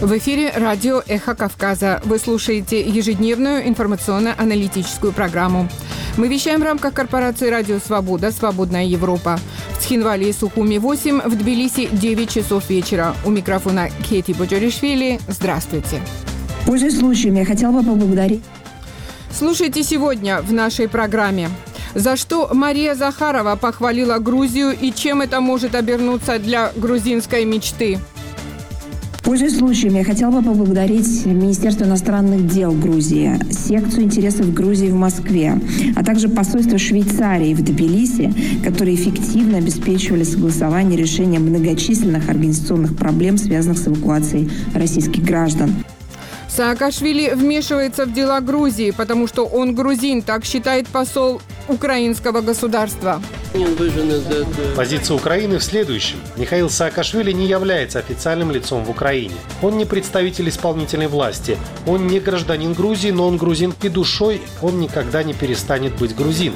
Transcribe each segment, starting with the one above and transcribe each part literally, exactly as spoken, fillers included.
В эфире радио «Эхо Кавказа». Вы слушаете ежедневную информационно-аналитическую программу. Мы вещаем в рамках корпорации «Радио Свобода. Свободная Европа». В Цхинвале и Сухуми восемь, в Тбилиси девять часов вечера. У микрофона Кети Боджоришвили. Здравствуйте. Пользуясь случаем, я хотела бы поблагодарить. Слушайте сегодня в нашей программе. За что Мария Захарова похвалила Грузию и чем это может обернуться для грузинской мечты? Пользуясь случаем, я хотела бы поблагодарить Министерство иностранных дел Грузии, секцию интересов Грузии в Москве, а также посольство Швейцарии в Тбилиси, которые эффективно обеспечивали согласование решения многочисленных организационных проблем, связанных с эвакуацией российских граждан. Саакашвили вмешивается в дела Грузии, потому что он грузин, так считает посол украинского государства. Позиция Украины в следующем. Михаил Саакашвили не является официальным лицом в Украине. Он не представитель исполнительной власти. Он не гражданин Грузии, но он грузин и душой. Он никогда не перестанет быть грузином.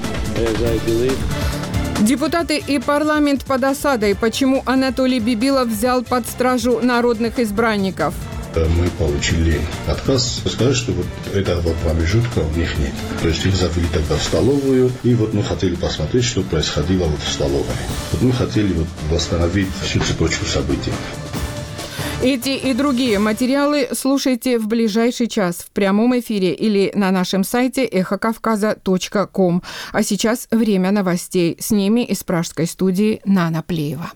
Депутаты и парламент под осадой. Почему Анатолий Бибилов взял под стражу народных избранников? Мы получили отказ сказать, что вот этого промежутка у них нет. То есть их завели тогда в столовую, и вот мы хотели посмотреть, что происходило вот в столовой. Вот мы хотели вот восстановить всю цепочку событий. Эти и другие материалы слушайте в ближайший час в прямом эфире или на нашем сайте эхо кавказа точка ком. А сейчас время новостей. С ними из пражской студии Нана Плеева.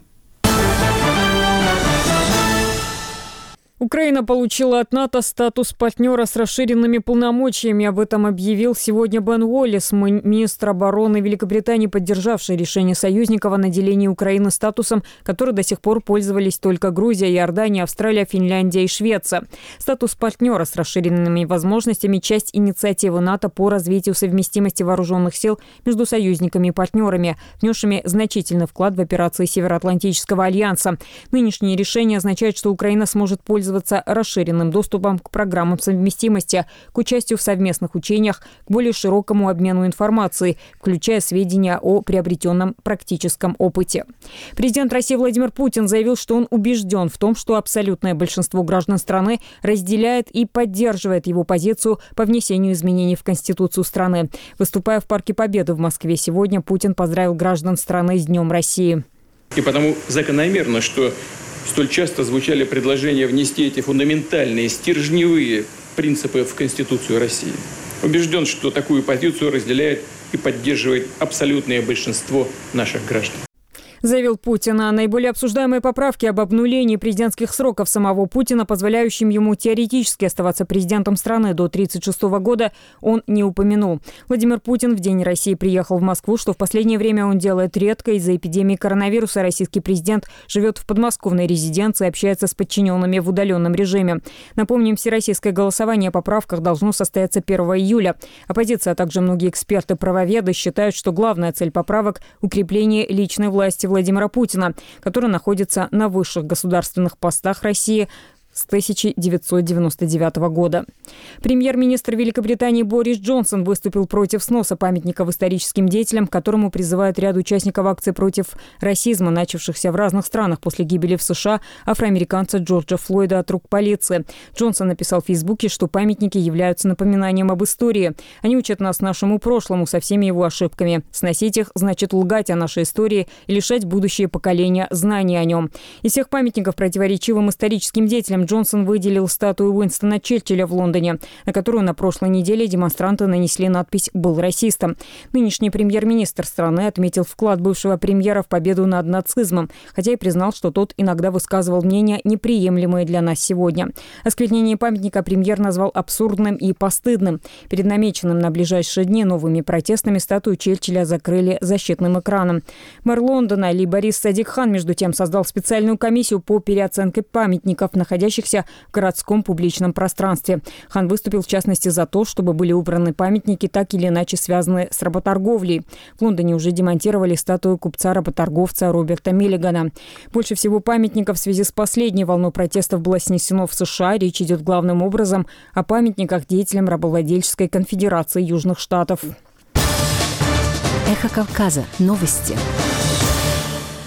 Украина получила от НАТО статус партнера с расширенными полномочиями. Об этом объявил сегодня Бен Уоллес, министр обороны Великобритании, поддержавший решение союзников о наделении Украины статусом, который до сих пор пользовались только Грузия, Иордания, Австралия, Финляндия и Швеция. Статус партнера с расширенными возможностями – часть инициативы НАТО по развитию совместимости вооруженных сил между союзниками и партнерами, внесшими значительный вклад в операции Североатлантического альянса. Нынешнее решение означает, что Украина сможет пользоваться расширенным доступом к программам совместимости, к участию в совместных учениях, к более широкому обмену информацией, включая сведения о приобретенном практическом опыте. Президент России Владимир Путин заявил, что он убежден в том, что абсолютное большинство граждан страны разделяет и поддерживает его позицию по внесению изменений в Конституцию страны. Выступая в Парке Победы в Москве сегодня, Путин поздравил граждан страны с Днем России. И потому закономерно, что столь часто звучали предложения внести эти фундаментальные, стержневые принципы в Конституцию России. Убежден, что такую позицию разделяет и поддерживает абсолютное большинство наших граждан. Заявил Путин. А наиболее обсуждаемые поправки об обнулении президентских сроков самого Путина, позволяющим ему теоретически оставаться президентом страны до тридцать шестого года, он не упомянул. Владимир Путин в День России приехал в Москву, что в последнее время он делает редко. Из-за эпидемии коронавируса российский президент живет в подмосковной резиденции и общается с подчиненными в удаленном режиме. Напомним, всероссийское голосование о поправках должно состояться первого июля. Оппозиция, а также многие эксперты-правоведы считают, что главная цель поправок – укрепление личной власти Владимира Путина, который находится на высших государственных постах России с тысяча девятьсот девяносто девятого года. Премьер-министр Великобритании Борис Джонсон выступил против сноса памятников историческим деятелям, к которому призывает ряд участников акций против расизма, начавшихся в разных странах после гибели в США афроамериканца Джорджа Флойда от рук полиции. Джонсон написал в Фейсбуке, что памятники являются напоминанием об истории. Они учат нас нашему прошлому со всеми его ошибками. Сносить их значит лгать о нашей истории и лишать будущие поколения знаний о нем. Из всех памятников противоречивым историческим деятелям Джонсон выделил статую Уинстона Черчилля в Лондоне, на которую на прошлой неделе демонстранты нанесли надпись «Был расистом». Нынешний премьер-министр страны отметил вклад бывшего премьера в победу над нацизмом, хотя и признал, что тот иногда высказывал мнения, неприемлемые для нас сегодня. Осквернение памятника премьер назвал абсурдным и постыдным. Перед намеченным на ближайшие дни новыми протестами статую Черчилля закрыли защитным экраном. Мэр Лондона Ли Борис Садикхан, между тем, создал специальную комиссию по переоценке памятников, находящихся в городском публичном пространстве. Хан выступил, в частности, за то, чтобы были убраны памятники, так или иначе связанные с работорговлей. В Лондоне уже демонтировали статую купца-работорговца Роберта Миллигана. Больше всего памятников в связи с последней волной протестов было снесено в США. Речь идет главным образом о памятниках деятелям рабовладельческой конфедерации Южных Штатов. Эхо Кавказа. Новости.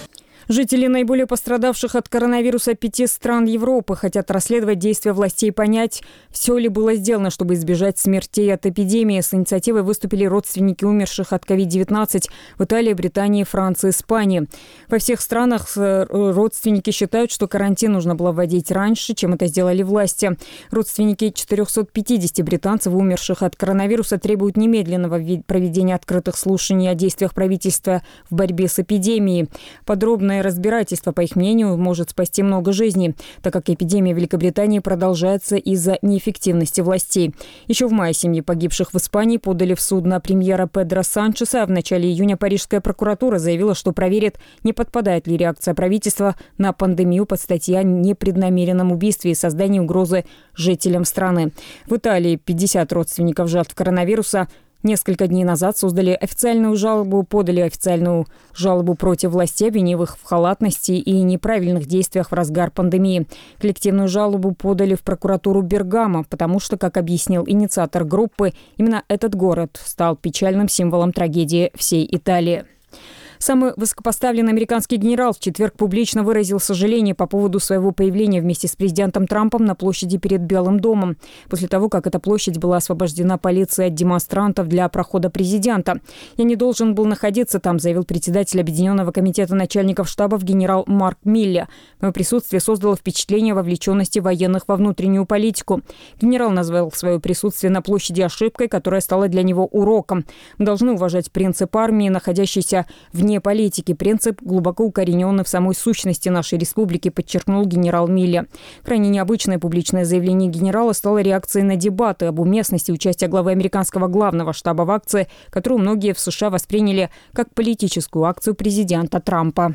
Жители наиболее пострадавших от коронавируса пяти стран Европы хотят расследовать действия властей и понять, все ли было сделано, чтобы избежать смертей от эпидемии. С инициативой выступили родственники умерших от ковид девятнадцать в Италии, Британии, Франции, Испании. Во всех странах родственники считают, что карантин нужно было вводить раньше, чем это сделали власти. Родственники четырехсот пятидесяти британцев, умерших от коронавируса, требуют немедленного проведения открытых слушаний о действиях правительства в борьбе с эпидемией. Подробное разбирательство, по их мнению, может спасти много жизней, так как эпидемия в Великобритании продолжается из-за неэффективности властей. Еще в мае семьи погибших в Испании подали в суд на премьера Педро Санчеса. В начале июня парижская прокуратура заявила, что проверит, не подпадает ли реакция правительства на пандемию под статьей о непреднамеренном убийстве и создании угрозы жителям страны. В Италии пятьдесят родственников жертв коронавируса несколько дней назад создали официальную жалобу, подали официальную жалобу против властей, обвинив их в халатности и неправильных действиях в разгар пандемии. Коллективную жалобу подали в прокуратуру Бергамо, потому что, как объяснил инициатор группы, именно этот город стал печальным символом трагедии всей Италии. Самый высокопоставленный американский генерал в четверг публично выразил сожаление по поводу своего появления вместе с президентом Трампом на площади перед Белым домом, после того, как эта площадь была освобождена полицией от демонстрантов для прохода президента. «Я не должен был находиться там», заявил председатель Объединенного комитета начальников штабов генерал Марк Милле. «Мое присутствие создало впечатление вовлеченности военных во внутреннюю политику». Генерал назвал свое присутствие на площади ошибкой, которая стала для него уроком. «Мы должны уважать принцип армии, находящийся в вне политики. Принцип глубоко укорененный в самой сущности нашей республики», подчеркнул генерал Милле. Крайне необычное публичное заявление генерала стало реакцией на дебаты об уместности участия главы американского главного штаба в акции, которую многие в США восприняли как политическую акцию президента Трампа.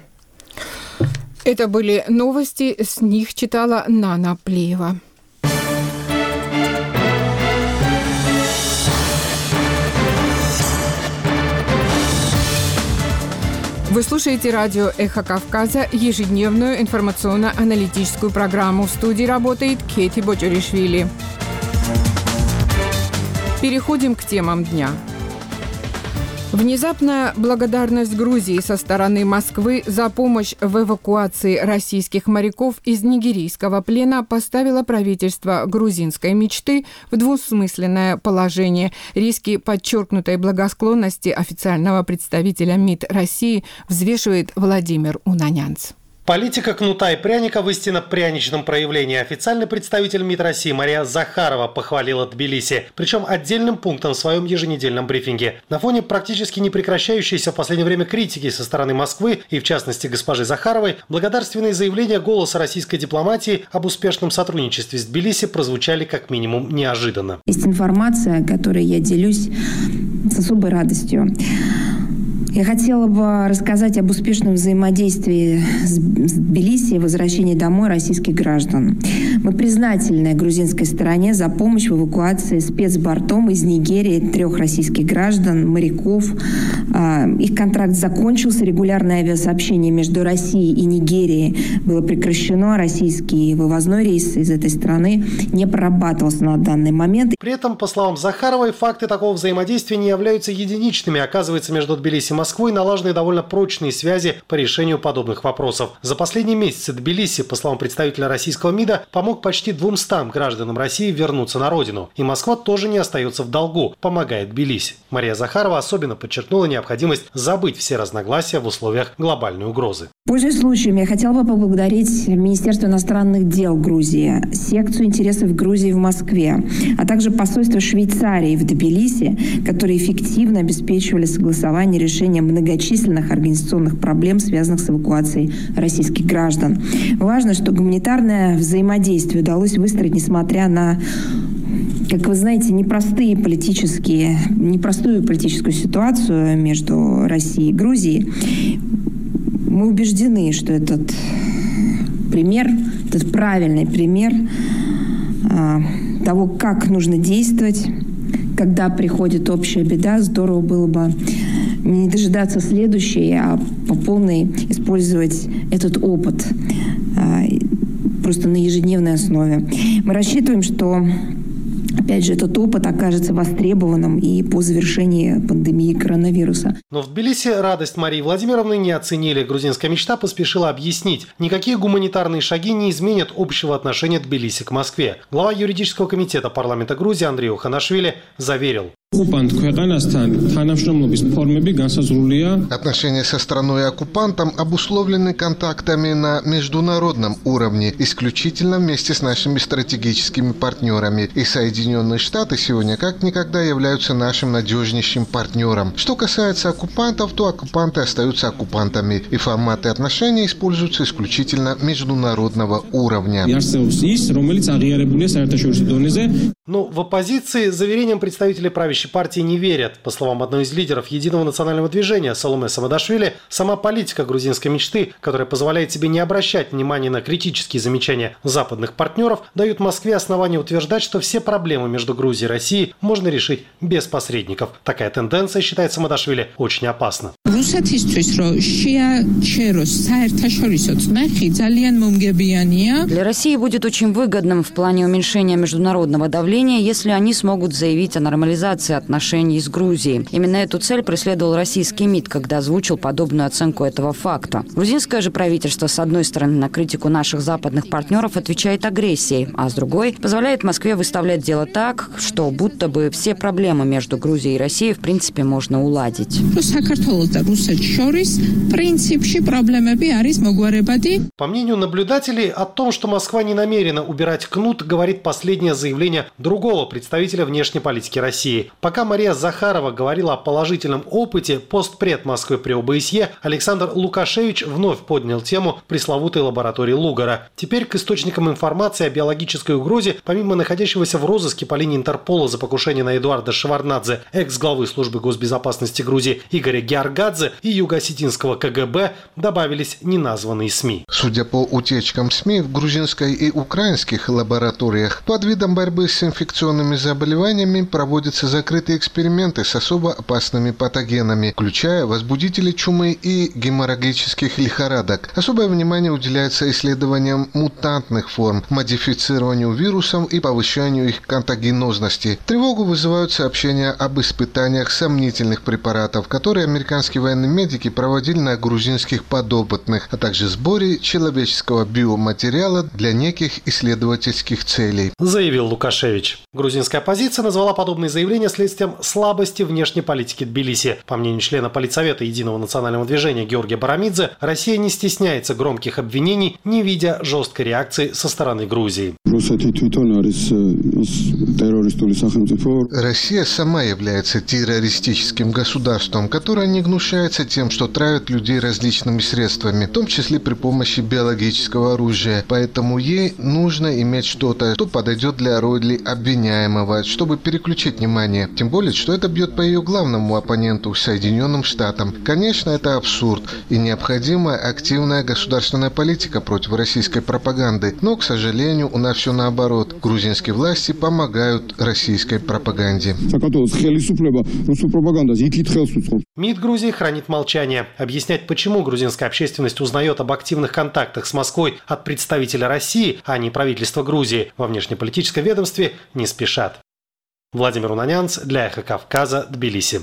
Это были новости, с них читала Нана Плеева. Вы слушаете радио «Эхо Кавказа», ежедневную информационно-аналитическую программу. В студии работает Кети Боджоришвили. Переходим к темам дня. Внезапная благодарность Грузии со стороны Москвы за помощь в эвакуации российских моряков из нигерийского плена поставила правительство грузинской мечты в двусмысленное положение. Риски подчеркнутой благосклонности официального представителя МИД России взвешивает Владимир Унанянц. Политика кнута и пряника в истинно пряничном проявлении. Официальный представитель МИД России Мария Захарова похвалила Тбилиси, причем отдельным пунктом в своем еженедельном брифинге. На фоне практически не прекращающейся в последнее время критики со стороны Москвы и, в частности, госпожи Захаровой, благодарственные заявления голоса российской дипломатии об успешном сотрудничестве с Тбилиси прозвучали как минимум неожиданно. Есть информация, которой я делюсь с особой радостью. Я хотела бы рассказать об успешном взаимодействии с Тбилиси и возвращении домой российских граждан. Мы признательны грузинской стороне за помощь в эвакуации спецбортом из Нигерии трех российских граждан, моряков. Их контракт закончился, регулярное авиасообщение между Россией и Нигерией было прекращено, российский вывозной рейс из этой страны не прорабатывался на данный момент. При этом, по словам Захаровой, факты такого взаимодействия не являются единичными. Оказывается, между Тбилиси и Москвой налажены довольно прочные связи по решению подобных вопросов. За последние месяцы Тбилиси, по словам представителя российского МИДа, помог почти двумстам гражданам России вернуться на родину. И Москва тоже не остается в долгу, помогает Тбилиси. Мария Захарова особенно подчеркнула необходимость забыть все разногласия в условиях глобальной угрозы. Пользуясь случаем, я хотела бы поблагодарить Министерство иностранных дел Грузии, секцию интересов Грузии в Москве, а также посольство Швейцарии в Тбилиси, которые эффективно обеспечивали согласование решения многочисленных организационных проблем, связанных с эвакуацией российских граждан. Важно, что гуманитарное взаимодействие удалось выстроить, несмотря на, как вы знаете, непростые политические, непростую политическую ситуацию между Россией и Грузией. Мы убеждены, что этот пример, этот правильный пример а, того, как нужно действовать, когда приходит общая беда. Здорово было бы не дожидаться следующей, а по полной использовать этот опыт а, просто на ежедневной основе. Мы рассчитываем, что опять же, этот опыт окажется востребованным и по завершении пандемии коронавируса. Но в Тбилиси радость Марии Владимировны не оценили. Грузинская мечта поспешила объяснить, никакие гуманитарные шаги не изменят общего отношения Тбилиси к Москве. Глава юридического комитета парламента Грузии Андрей Оханашвили заверил. Отношения со страной-оккупантом обусловлены контактами на международном уровне, исключительно вместе с нашими стратегическими партнерами. И Соединенные Штаты сегодня как никогда являются нашим надежнейшим партнером. Что касается оккупантов, то оккупанты остаются оккупантами, и форматы отношений используются исключительно международного уровня. Но в оппозиции заверениям представителей правящей партии не верят. По словам одной из лидеров Единого национального движения Саломе Самадашвили, сама политика грузинской мечты, которая позволяет себе не обращать внимания на критические замечания западных партнеров, дает Москве основание утверждать, что все проблемы между Грузией и Россией можно решить без посредников. Такая тенденция, считает Самадашвили, очень опасна. Для России будет очень выгодным в плане уменьшения международного давления, если они смогут заявить о нормализации отношений с Грузией. Именно эту цель преследовал российский МИД, когда озвучил подобную оценку этого факта. Грузинское же правительство, с одной стороны, на критику наших западных партнеров отвечает агрессией, а с другой позволяет Москве выставлять дело так, что будто бы все проблемы между Грузией и Россией в принципе можно уладить. По мнению наблюдателей, о том, что Москва не намерена убирать кнут, говорит последнее заявление другого представителя внешней политики России. Пока Мария Захарова говорила о положительном опыте, постпред Москвы при ОБСЕ Александр Лукашевич вновь поднял тему пресловутой лаборатории Лугара. Теперь к источникам информации о биологической угрозе, помимо находящегося в розыске по линии Интерпола за покушение на Эдуарда Шеварднадзе, экс-главы службы госбезопасности Грузии Игоря Георгадзе и юго-осетинского КГБ, добавились неназванные СМИ. Судя по утечкам СМИ, в грузинской и украинских лабораториях под видом борьбы с инфекционными заболеваниями проводятся закрытые эксперименты с особо опасными патогенами, включая возбудители чумы и геморрагических лихорадок. Особое внимание уделяется исследованиям мутантных форм, модифицированию вирусов и повышению их контагенозности. Тревогу вызывают сообщения об испытаниях сомнительных препаратов, которые американские военные медики проводили на грузинских подопытных, а также сборе человеческого биоматериала для неких исследовательских целей, заявил Лукашевич. Грузинская оппозиция назвала подобные заявления следствием слабости внешней политики Тбилиси. По мнению члена Политсовета Единого национального движения Георгия Барамидзе, Россия не стесняется громких обвинений, не видя жесткой реакции со стороны Грузии. Россия сама является террористическим государством, которое не гнушается тем, что травит людей различными средствами, в том числе при помощи биологического оружия. Поэтому ей нужно иметь что-то, что подойдет для роли обвиняемого, чтобы переключить внимание. Тем более, что это бьет по ее главному оппоненту, Соединенным Штатам. Конечно, это абсурд и необходима активная государственная политика против российской пропаганды. Но, к сожалению, у нас все наоборот. Грузинские власти помогают российской пропаганде. МИД Грузии хранит молчание. Объяснять, почему грузинская общественность узнает об активных контактах с Москвой от представителя России, а не правительства Грузии, во внешнеполитическом ведомстве не спешат. Владимир Унанянц для Эхо Кавказа, Тбилиси.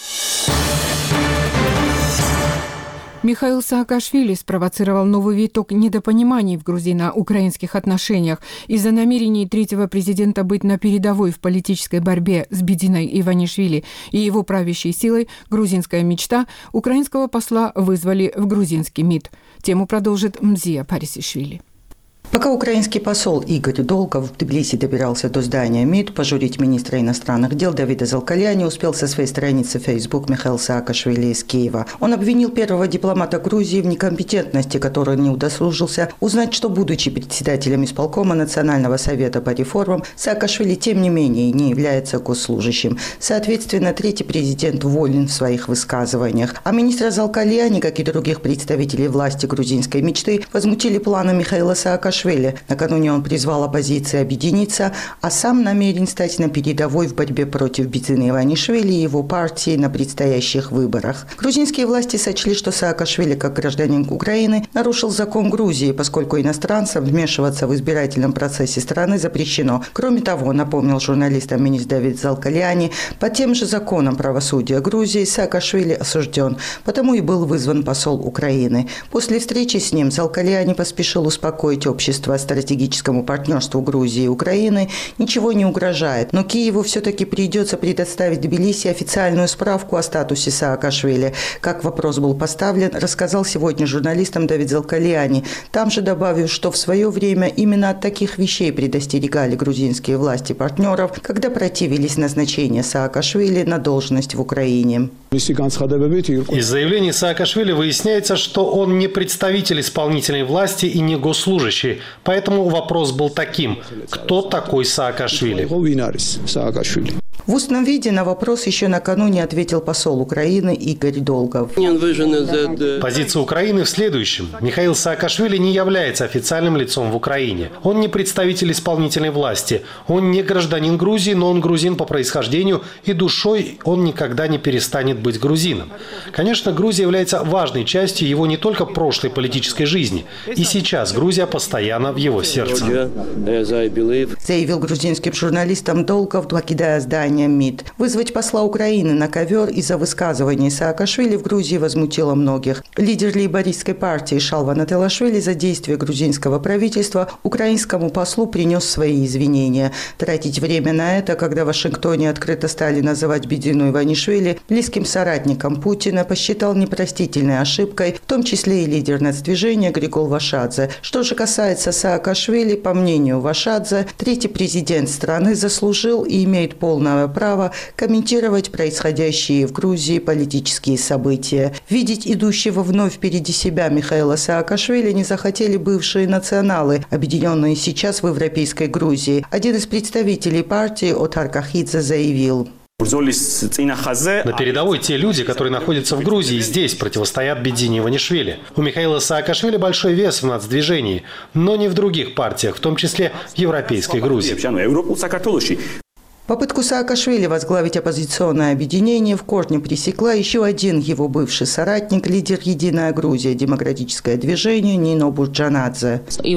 Михаил Саакашвили спровоцировал новый виток недопониманий в грузино-украинских отношениях из-за намерений третьего президента быть на передовой в политической борьбе с Бединой Иванишвили и его правящей силой «Грузинская мечта» украинского посла вызвали в грузинский МИД. Тему продолжит Мзия Парисишвили. Пока украинский посол Игорь Долгов в Тбилиси добирался до здания МИД, пожурить министра иностранных дел Давида Залкаляни успел со своей страницы в Facebook Михаил Саакашвили из Киева. Он обвинил первого дипломата Грузии в некомпетентности, который не удосужился узнать, что, будучи председателем исполкома Национального совета по реформам, Саакашвили, тем не менее, не является госслужащим. Соответственно, третий президент волен в своих высказываниях. А министра Залкаляни, как и других представителей власти грузинской мечты, возмутили планы Михаила Саакашвили Саакашвили. Накануне он призвал оппозицию объединиться, а сам намерен стать на передовой в борьбе против Бидзины Иванишвили и его партии на предстоящих выборах. Грузинские власти сочли, что Саакашвили, как гражданин Украины, нарушил закон Грузии, поскольку иностранцам вмешиваться в избирательном процессе страны запрещено. Кроме того, напомнил журналистам министр Давид Залкаляни, по тем же законам правосудия Грузии Саакашвили осужден, потому и был вызван посол Украины. После встречи с ним Залкаляни поспешил успокоить общество стратегическому партнерству Грузии и Украины. Ничего не угрожает, но Киеву все-таки придется предоставить Тбилиси официальную справку о статусе Саакашвили. Как вопрос был поставлен, рассказал сегодня журналистам Давид Залкаляни. Там же добавил, что в свое время именно от таких вещей предостерегали грузинские власти партнеров, когда противились назначению Саакашвили на должность в Украине. Из заявлений Саакашвили выясняется, что он не представитель исполнительной власти и не госслужащий. Поэтому вопрос был таким: кто такой Саакашвили? В устном виде на вопрос еще накануне ответил посол Украины Игорь Долгов. Позиция Украины в следующем. Михаил Саакашвили не является официальным лицом в Украине. Он не представитель исполнительной власти. Он не гражданин Грузии, но он грузин по происхождению, и душой он никогда не перестанет быть грузином. Конечно, Грузия является важной частью его не только прошлой политической жизни. И сейчас Грузия постоянно в его сердце. Заявил грузинским журналистам Долгов, покидая здание МИД. Вызвать посла Украины на ковер из-за высказываний Саакашвили в Грузии возмутило многих. Лидер лейбористской партии Шалва Нателашвили за действия грузинского правительства украинскому послу принес свои извинения. Тратить время на это, когда в Вашингтоне открыто стали называть Бидзину Иванишвили близким соратником Путина, посчитал непростительной ошибкой, в том числе и лидер нацдвижения Григол Вашадзе. Что же касается Саакашвили, по мнению Вашадзе, третий президент страны заслужил и имеет полное право комментировать происходящие в Грузии политические события. Видеть идущего вновь впереди себя Михаила Саакашвили не захотели бывшие националы, объединенные сейчас в Европейской Грузии. Один из представителей партии Отар Кахидзе заявил: На передовой те люди, которые находятся в Грузии, здесь противостоят Бидзине Иванишвили. У Михаила Саакашвили большой вес в нацдвижении, но не в других партиях, в том числе в Европейской Грузии. Попытку Саакашвили возглавить оппозиционное объединение в корне пресекла еще один его бывший соратник, лидер «Единая Грузия», демократическое движение Нино Бурджанадзе.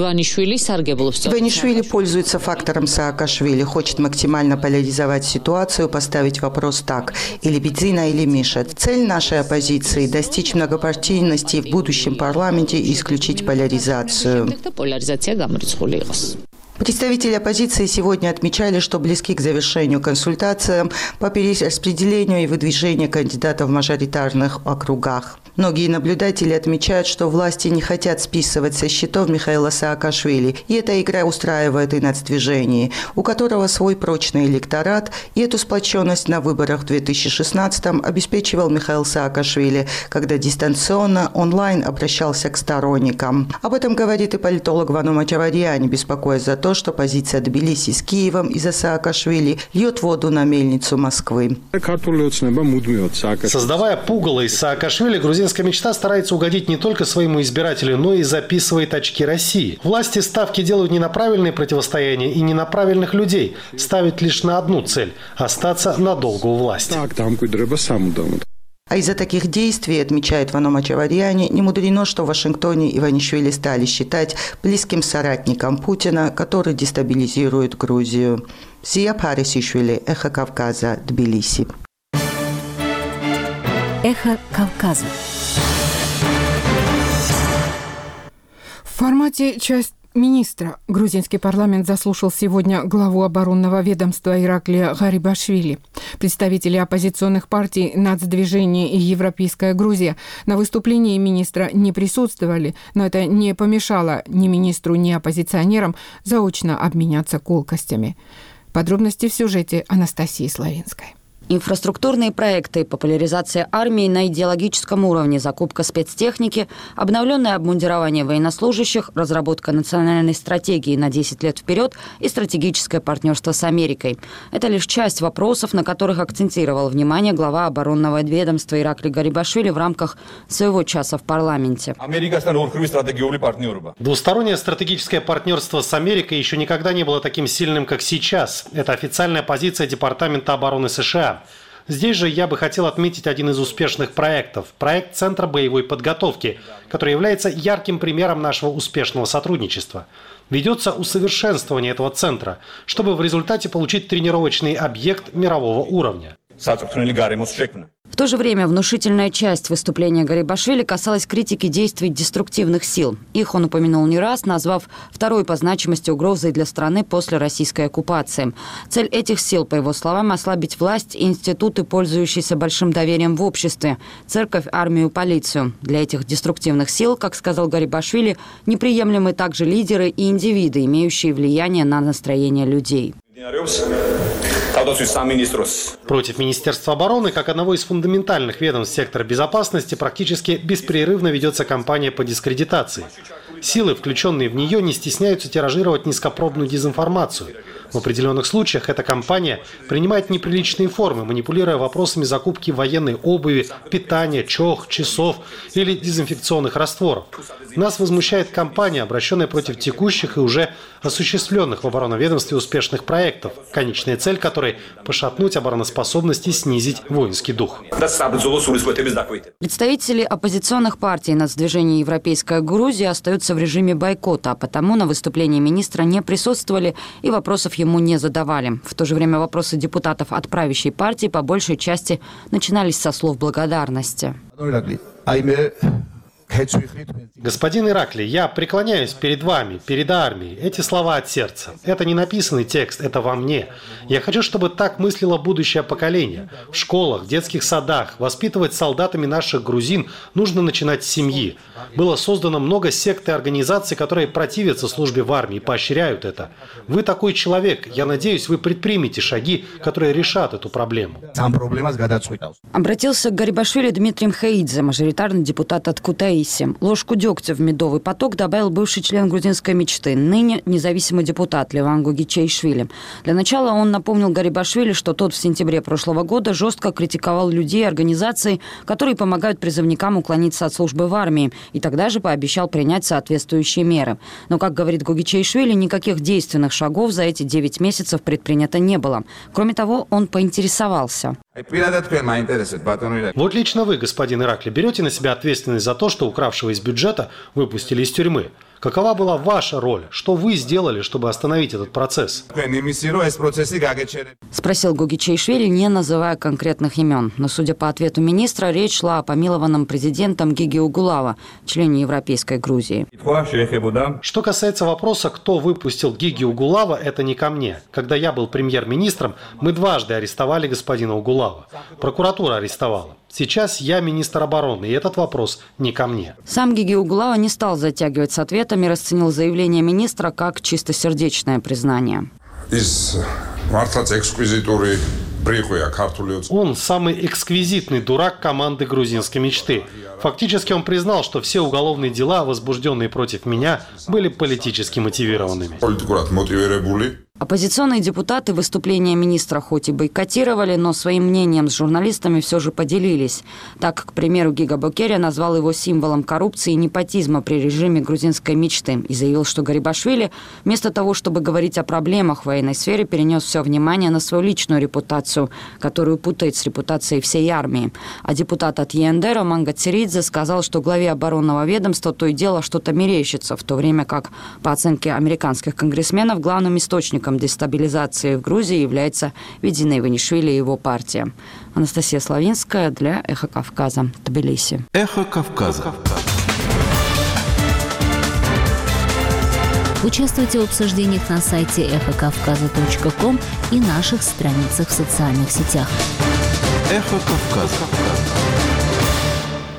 Иванишвили пользуется фактором Саакашвили, хочет максимально поляризовать ситуацию, поставить вопрос так: или Бидзина, или Миша. Цель нашей оппозиции – достичь многопартийности в будущем парламенте и исключить поляризацию. Представители оппозиции сегодня отмечали, что близки к завершению консультациям по перераспределению и выдвижению кандидатов в мажоритарных округах. Многие наблюдатели отмечают, что власти не хотят списывать со счетов Михаила Саакашвили, и эта игра устраивает и нацдвижение, у которого свой прочный электорат, и эту сплоченность на выборах в две тысячи шестнадцатом обеспечивал Михаил Саакашвили, когда дистанционно, онлайн обращался к сторонникам. Об этом говорит и политолог Вано Мачаварьяни, беспокоясь за то, что позиция Тбилиси с Киевом из-за Саакашвили льет воду на мельницу Москвы. Создавая пугало из Саакашвили, грузинская мечта старается угодить не только своему избирателю, но и записывает очки России. Власти ставки делают не на правильные противостояния и не на правильных людей, ставят лишь на одну цель – остаться надолго у власти. А из-за таких действий, отмечает Вано Мачаварьяни, не мудрено, что в Вашингтоне Иванишвили стали считать близким соратником Путина, который дестабилизирует Грузию. Зия Парисишвили, Эхо Кавказа, Тбилиси. Эхо Кавказа. В формате «Часть министра» грузинский парламент заслушал сегодня главу оборонного ведомства Ираклия Гарибашвили. Представители оппозиционных партий «Нацдвижение» и «Европейская Грузия» на выступлении министра не присутствовали, но это не помешало ни министру, ни оппозиционерам заочно обменяться колкостями. Подробности в сюжете Анастасии Славинской. Инфраструктурные проекты, популяризация армии на идеологическом уровне, закупка спецтехники, обновленное обмундирование военнослужащих, разработка национальной стратегии на десять лет вперед и стратегическое партнерство с Америкой. Это лишь часть вопросов, на которых акцентировал внимание глава оборонного ведомства Иракли Гарибашвили в рамках своего часа в парламенте. Двустороннее стратегическое партнерство с Америкой еще никогда не было таким сильным, как сейчас. Это официальная позиция Департамента обороны США. Здесь же я бы хотел отметить один из успешных проектов – проект Центра боевой подготовки, который является ярким примером нашего успешного сотрудничества. Ведется усовершенствование этого центра, чтобы в результате получить тренировочный объект мирового уровня. В то же время внушительная часть выступления Гарибашвили касалась критики действий деструктивных сил. Их он упомянул не раз, назвав второй по значимости угрозой для страны после российской оккупации. Цель этих сил, по его словам, ослабить власть и институты, пользующиеся большим доверием в обществе – церковь, армию, полицию. Для этих деструктивных сил, как сказал Гарибашвили, неприемлемы также лидеры и индивиды, имеющие влияние на настроение людей. Против Министерства обороны, как одного из фундаментальных ведомств сектора безопасности, практически беспрерывно ведется кампания по дискредитации. Силы, включенные в нее, не стесняются тиражировать низкопробную дезинформацию. В определенных случаях эта кампания принимает неприличные формы, манипулируя вопросами закупки военной обуви, питания, чох, часов или дезинфекционных растворов. Нас возмущает кампания, обращенная против текущих и уже осуществленных в оборонведомстве успешных проектов, конечная цель которой – пошатнуть обороноспособность и снизить воинский дух. Представители оппозиционных партий нацдвижения «Европейская Грузия» остаются в режиме бойкота, а потому на выступлении министра не присутствовали и вопросов ему не задавали. В то же время вопросы депутатов от правящей партии по большей части начинались со слов благодарности. Господин Иракли, я преклоняюсь перед вами, перед армией. Эти слова от сердца. Это не написанный текст, это во мне. Я хочу, чтобы так мыслило будущее поколение. В школах, детских садах воспитывать солдатами наших грузин нужно начинать с семьи. Было создано много сект и организаций, которые противятся службе в армии, поощряют это. Вы такой человек. Я надеюсь, вы предпримете шаги, которые решат эту проблему. Обратился к Гарибашвили Дмитрий Мхеидзе, мажоритарный депутат от Кутаиси. Ложку дегтя в медовый поток добавил бывший член грузинской мечты, ныне независимый депутат Леван Гогичейшвили. Для начала он напомнил Гарибашвили, что тот в сентябре прошлого года жестко критиковал людей и организации, которые помогают призывникам уклониться от службы в армии, и тогда же пообещал принять соответствующие меры. Но, как говорит Гогичейшвили, никаких действенных шагов за эти девять месяцев предпринято не было. Кроме того, он поинтересовался. Вот лично вы, господин Иракли, берете на себя ответственность за то, что укравшего из бюджета выпустили из тюрьмы. Какова была ваша роль? Что вы сделали, чтобы остановить этот процесс? Спросил Гогичейшвили, не называя конкретных имен. Но, судя по ответу министра, речь шла о помилованном президентом Гиги Угулава, члене Европейской Грузии. Что касается вопроса, кто выпустил Гиги Угулава, это не ко мне. Когда я был премьер-министром, мы дважды арестовали господина Угулава. Прокуратура арестовала. Сейчас я министр обороны, и этот вопрос не ко мне. Сам Гиги Угулава не стал затягивать с ответами, расценил заявление министра как чистосердечное признание. Он самый эксквизитный дурак команды грузинской мечты. Фактически он признал, что все уголовные дела, возбужденные против меня, были политически мотивированными. Оппозиционные депутаты выступления министра хоть и бойкотировали, но своим мнением с журналистами все же поделились. Так, к примеру, Гига Бокерия назвал его символом коррупции и непотизма при режиме грузинской мечты и заявил, что Гарибашвили вместо того, чтобы говорить о проблемах в военной сфере, перенес все внимание на свою личную репутацию, которую путает с репутацией всей армии. А депутат от ЕНД Роман Гацеридзе сказал, что главе оборонного ведомства то и дело что-то мерещится, в то время как, по оценке американских конгрессменов, главным источником дестабилизации в Грузии является Ведина Иванишвили и его партия. Анастасия Славинская для «Эхо Кавказа», Тбилиси. «Эхо Кавказа». Участвуйте в обсуждениях на сайте эхо кавказа точка ком и наших страницах в социальных сетях. «Эхо Кавказа».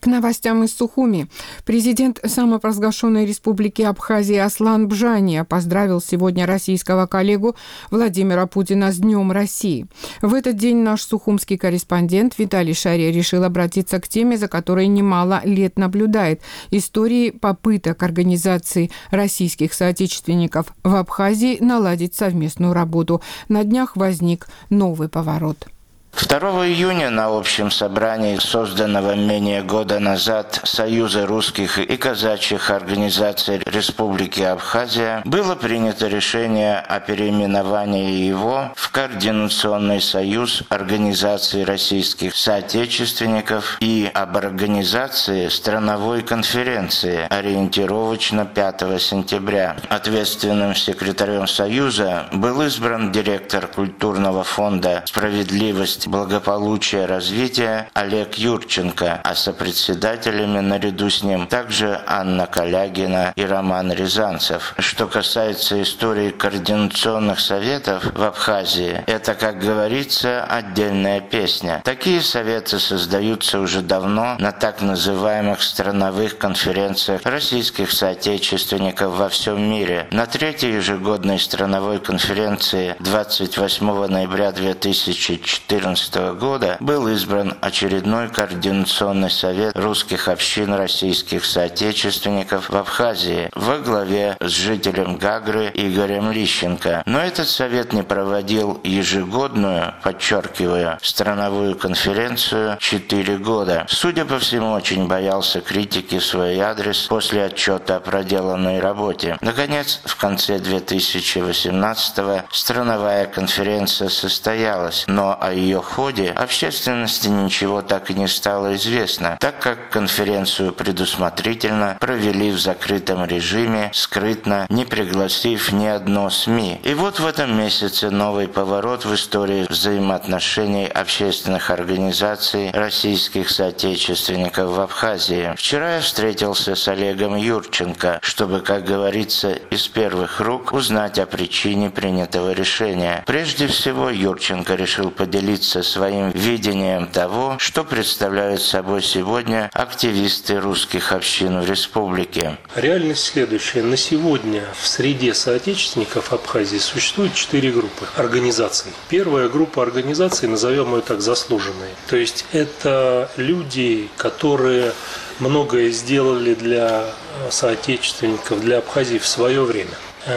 новостям из Сухуми. Президент самопровозглашенной республики Абхазия Аслан Бжания поздравил сегодня российского коллегу Владимира Путина с Днем России. В этот день наш сухумский корреспондент Виталий Шария решил обратиться к теме, за которой немало лет наблюдает – истории попыток организации российских соотечественников в Абхазии наладить совместную работу. На днях возник новый поворот. второго июня на общем собрании, созданного менее года назад Союза русских и казачьих организаций Республики Абхазия, было принято решение о переименовании его в Координационный союз организаций российских соотечественников и об организации страновой конференции ориентировочно пятого сентября. Ответственным секретарем Союза был избран директор культурного фонда «Справедливость, благополучие, развитие» Олег Юрченко, а сопредседателями наряду с ним также Анна Калягина и Роман Рязанцев. Что касается истории координационных советов в Абхазии, это, как говорится, отдельная песня. Такие советы создаются уже давно на так называемых страновых конференциях российских соотечественников во всем мире. На третьей ежегодной страновой конференции двадцать восьмого ноября две тысячи четырнадцатого года был избран очередной координационный совет русских общин российских соотечественников в Абхазии во главе с жителем Гагры Игорем Лищенко. Но этот совет не проводил ежегодную, подчеркиваю, страновую конференцию четыре года. Судя по всему, очень боялся критики в свой адрес после отчета о проделанной работе. Наконец, в конце две тысячи восемнадцатого страновая конференция состоялась, но о ее ходе общественности ничего так и не стало известно, так как конференцию предусмотрительно провели в закрытом режиме, скрытно, не пригласив ни одно СМИ. И вот в этом месяце новый поворот в истории взаимоотношений общественных организаций российских соотечественников в Абхазии. Вчера я встретился с Олегом Юрченко, чтобы, как говорится, из первых рук узнать о причине принятого решения. Прежде всего, Юрченко решил поделиться своим видением того, что представляют собой сегодня активисты русских общин в республике. Реальность следующая. На сегодня в среде соотечественников Абхазии существует четыре группы организаций. Первая группа организаций, назовем ее так, заслуженные. То есть это люди, которые многое сделали для соотечественников, для Абхазии в свое время.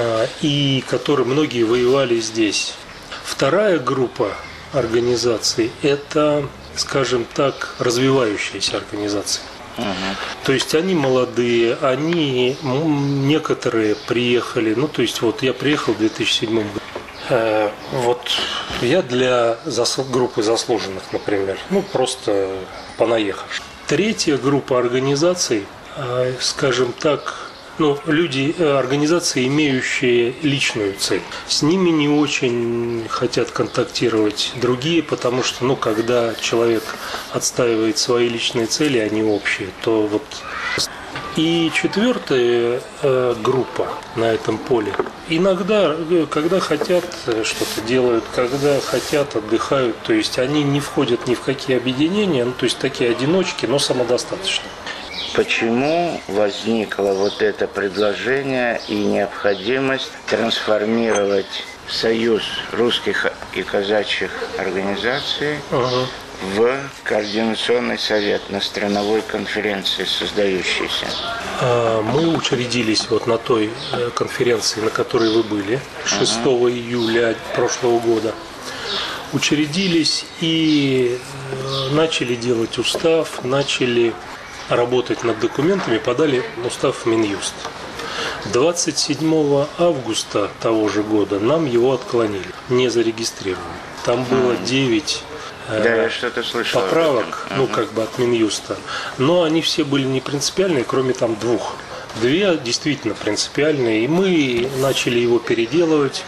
И которые многие воевали здесь. Вторая группа организаций – это, скажем так, развивающиеся организации. Uh-huh. То есть они молодые, они некоторые приехали, ну то есть вот я приехал в две тысячи седьмом году. Э, вот я для засл- группы заслуженных, например, ну просто понаехавших. Третья группа организаций, э, скажем так, ну, люди, организации, имеющие личную цель. С ними не очень хотят контактировать другие, потому что, ну, когда человек отстаивает свои личные цели, они общие, то вот... И четвертая э, группа на этом поле. Иногда, когда хотят, что-то делают, когда хотят, отдыхают. То есть они не входят ни в какие объединения, ну, то есть такие одиночки, но самодостаточные. Почему возникло вот это предложение и необходимость трансформировать Союз русских и казачьих организаций uh-huh. в Координационный совет на страновой конференции создающейся? Мы учредились вот на той конференции, на которой вы были, шестого uh-huh. июля прошлого года. Учредились и начали делать устав, начали работать над документами, подали устав в Минюст. двадцать седьмого августа того же года нам его отклонили, не зарегистрировали. Там было девять да, э, поправок, ну как бы от Минюста, но они все были не принципиальные, кроме там двух. Две действительно принципиальные, и мы начали его переделывать.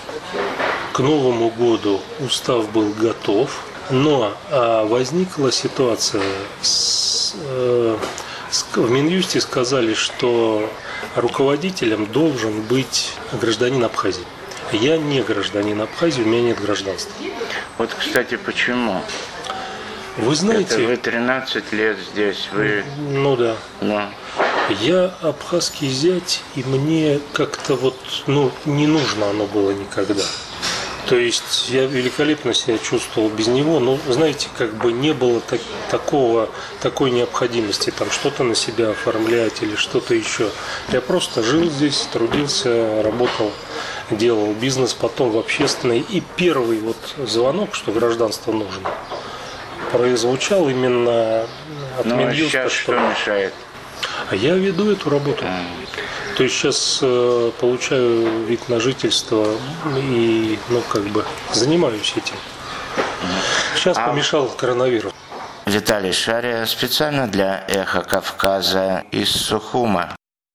К Новому году устав был готов. Но а, возникла ситуация, с, э, с, в Минюсте сказали, что руководителем должен быть гражданин Абхазии. Я не гражданин Абхазии, у меня нет гражданства. Вот, кстати, почему? Вы знаете... Это вы тринадцать лет здесь, вы... Ну да. Да. Я абхазский зять, и мне как-то вот, ну, не нужно оно было никогда. То есть я великолепно себя чувствовал без него, но, знаете, как бы не было так, такого, такой необходимости там что-то на себя оформлять или что-то еще. Я просто жил здесь, трудился, работал, делал бизнес, потом в общественной. И первый вот звонок, что гражданство нужно, прозвучал именно от ну, Минюста. Сейчас что мешает? А я веду эту работу. То есть сейчас э, получаю вид на жительство и, ну, как бы, занимаюсь этим. Сейчас а... помешал коронавирус. Виталий Шария специально для «Эхо Кавказа» из Сухума.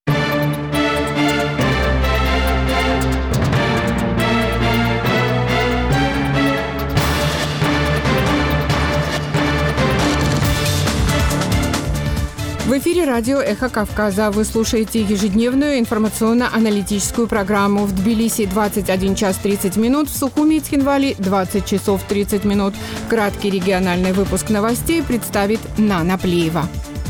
В эфире радио «Эхо Кавказа». Вы слушаете ежедневную информационно-аналитическую программу. В Тбилиси двадцать один час тридцать минут, в Сухуми и Цхинвали двадцать часов тридцать минут. Краткий региональный выпуск новостей представит Нана Плеева.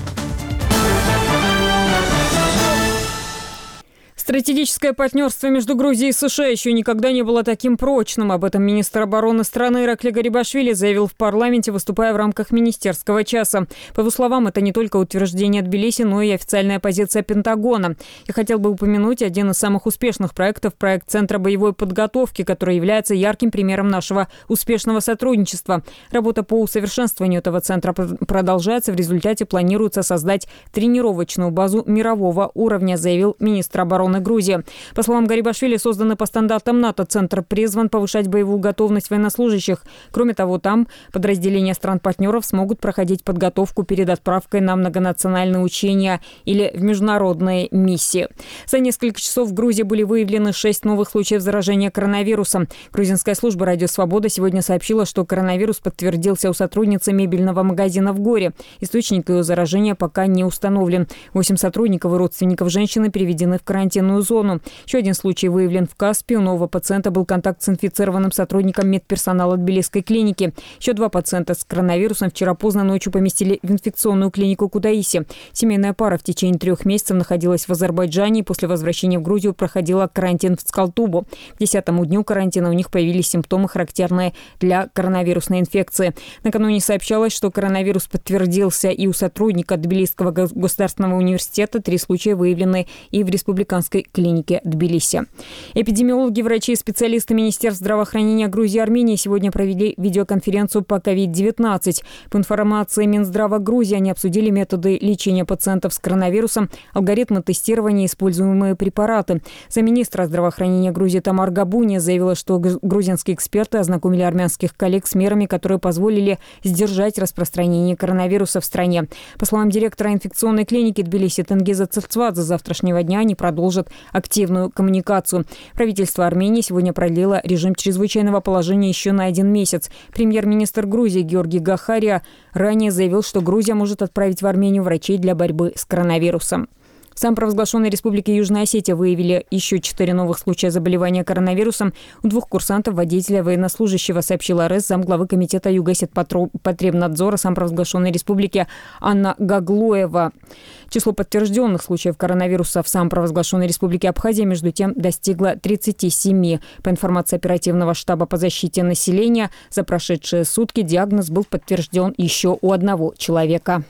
Стратегическое партнерство между Грузией и США еще никогда не было таким прочным. Об этом министр обороны страны Иракли Гарибашвили заявил в парламенте, выступая в рамках министерского часа. По его словам, это не только утверждение Тбилиси, но и официальная позиция Пентагона. Я хотел бы упомянуть один из самых успешных проектов – проект Центра боевой подготовки, который является ярким примером нашего успешного сотрудничества. Работа по усовершенствованию этого центра продолжается. В результате планируется создать тренировочную базу мирового уровня, заявил министр обороны Грузии. По словам Гарибашвили, созданный по стандартам НАТО центр призван повышать боевую готовность военнослужащих. Кроме того, там подразделения стран-партнеров смогут проходить подготовку перед отправкой на многонациональные учения или в международные миссии. За несколько часов в Грузии были выявлены шесть новых случаев заражения коронавирусом. Грузинская служба «Радио Свобода» сегодня сообщила, что коронавирус подтвердился у сотрудницы мебельного магазина в Горе. Источник ее заражения пока не установлен. Восемь сотрудников и родственников женщины переведены в карантин зону. Еще один случай выявлен в Каспии. У нового пациента был контакт с инфицированным сотрудником медперсонала Тбилисской клиники. Еще два пациента с коронавирусом вчера поздно ночью поместили в инфекционную клинику Кутаиси. Семейная пара в течение трех месяцев находилась в Азербайджане и после возвращения в Грузию проходила карантин в Цкалтубу. К десятому дню карантина у них появились симптомы, характерные для коронавирусной инфекции. Накануне сообщалось, что коронавирус подтвердился и у сотрудника Тбилисского государственного университета. Три случая выявлены и в республиканской клинике Тбилиси. Эпидемиологи, врачи и специалисты Министерств здравоохранения Грузии и Армении сегодня провели видеоконференцию по ковид девятнадцать. По информации Минздрава Грузии, они обсудили методы лечения пациентов с коронавирусом, алгоритмы тестирования и используемые препараты. Замминистра здравоохранения Грузии Тамар Габуни заявила, что грузинские эксперты ознакомили армянских коллег с мерами, которые позволили сдержать распространение коронавируса в стране. По словам директора инфекционной клиники Тбилиси Тенгиза Церцвадзе, с завтрашнего дня они продолжат активную коммуникацию. Правительство Армении сегодня продлило режим чрезвычайного положения еще на один месяц. Премьер-министр Грузии Георгий Гахария ранее заявил, что Грузия может отправить в Армению врачей для борьбы с коронавирусом. В самопровозглашенной республике Южная Осетия выявили еще четыре новых случая заболевания коронавирусом. У двух курсантов, водителя, военнослужащего, сообщила РЭС замглавы комитета Югосетпотребнадзора самопровозглашенной республики Анна Гаглоева. Число подтвержденных случаев коронавируса в самопровозглашенной республике Абхазия, между тем, достигло тридцати семи. По информации оперативного штаба по защите населения, за прошедшие сутки диагноз был подтвержден еще у одного человека.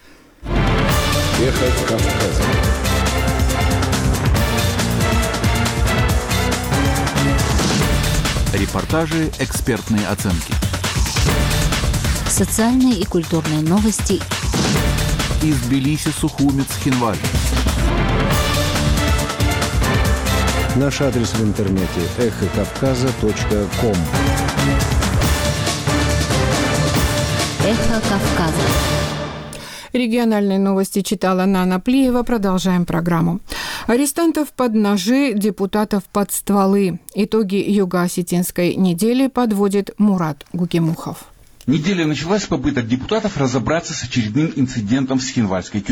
Эхо Кавказа. Репортажи, экспертные оценки. Социальные и культурные новости. Из Тбилиси, Сухуми, Цхинвали. Наш адрес в интернете эхо кавказа точка ком. Эхо Кавказа. Региональные новости читала Нана Плеева. Продолжаем программу. Арестантов под ножи, депутатов под стволы. Итоги юго-осетинской недели подводит Мурат Гукемухов. Неделя началась с попыток депутатов разобраться с очередным инцидентом в Цхинвальской тюрьме.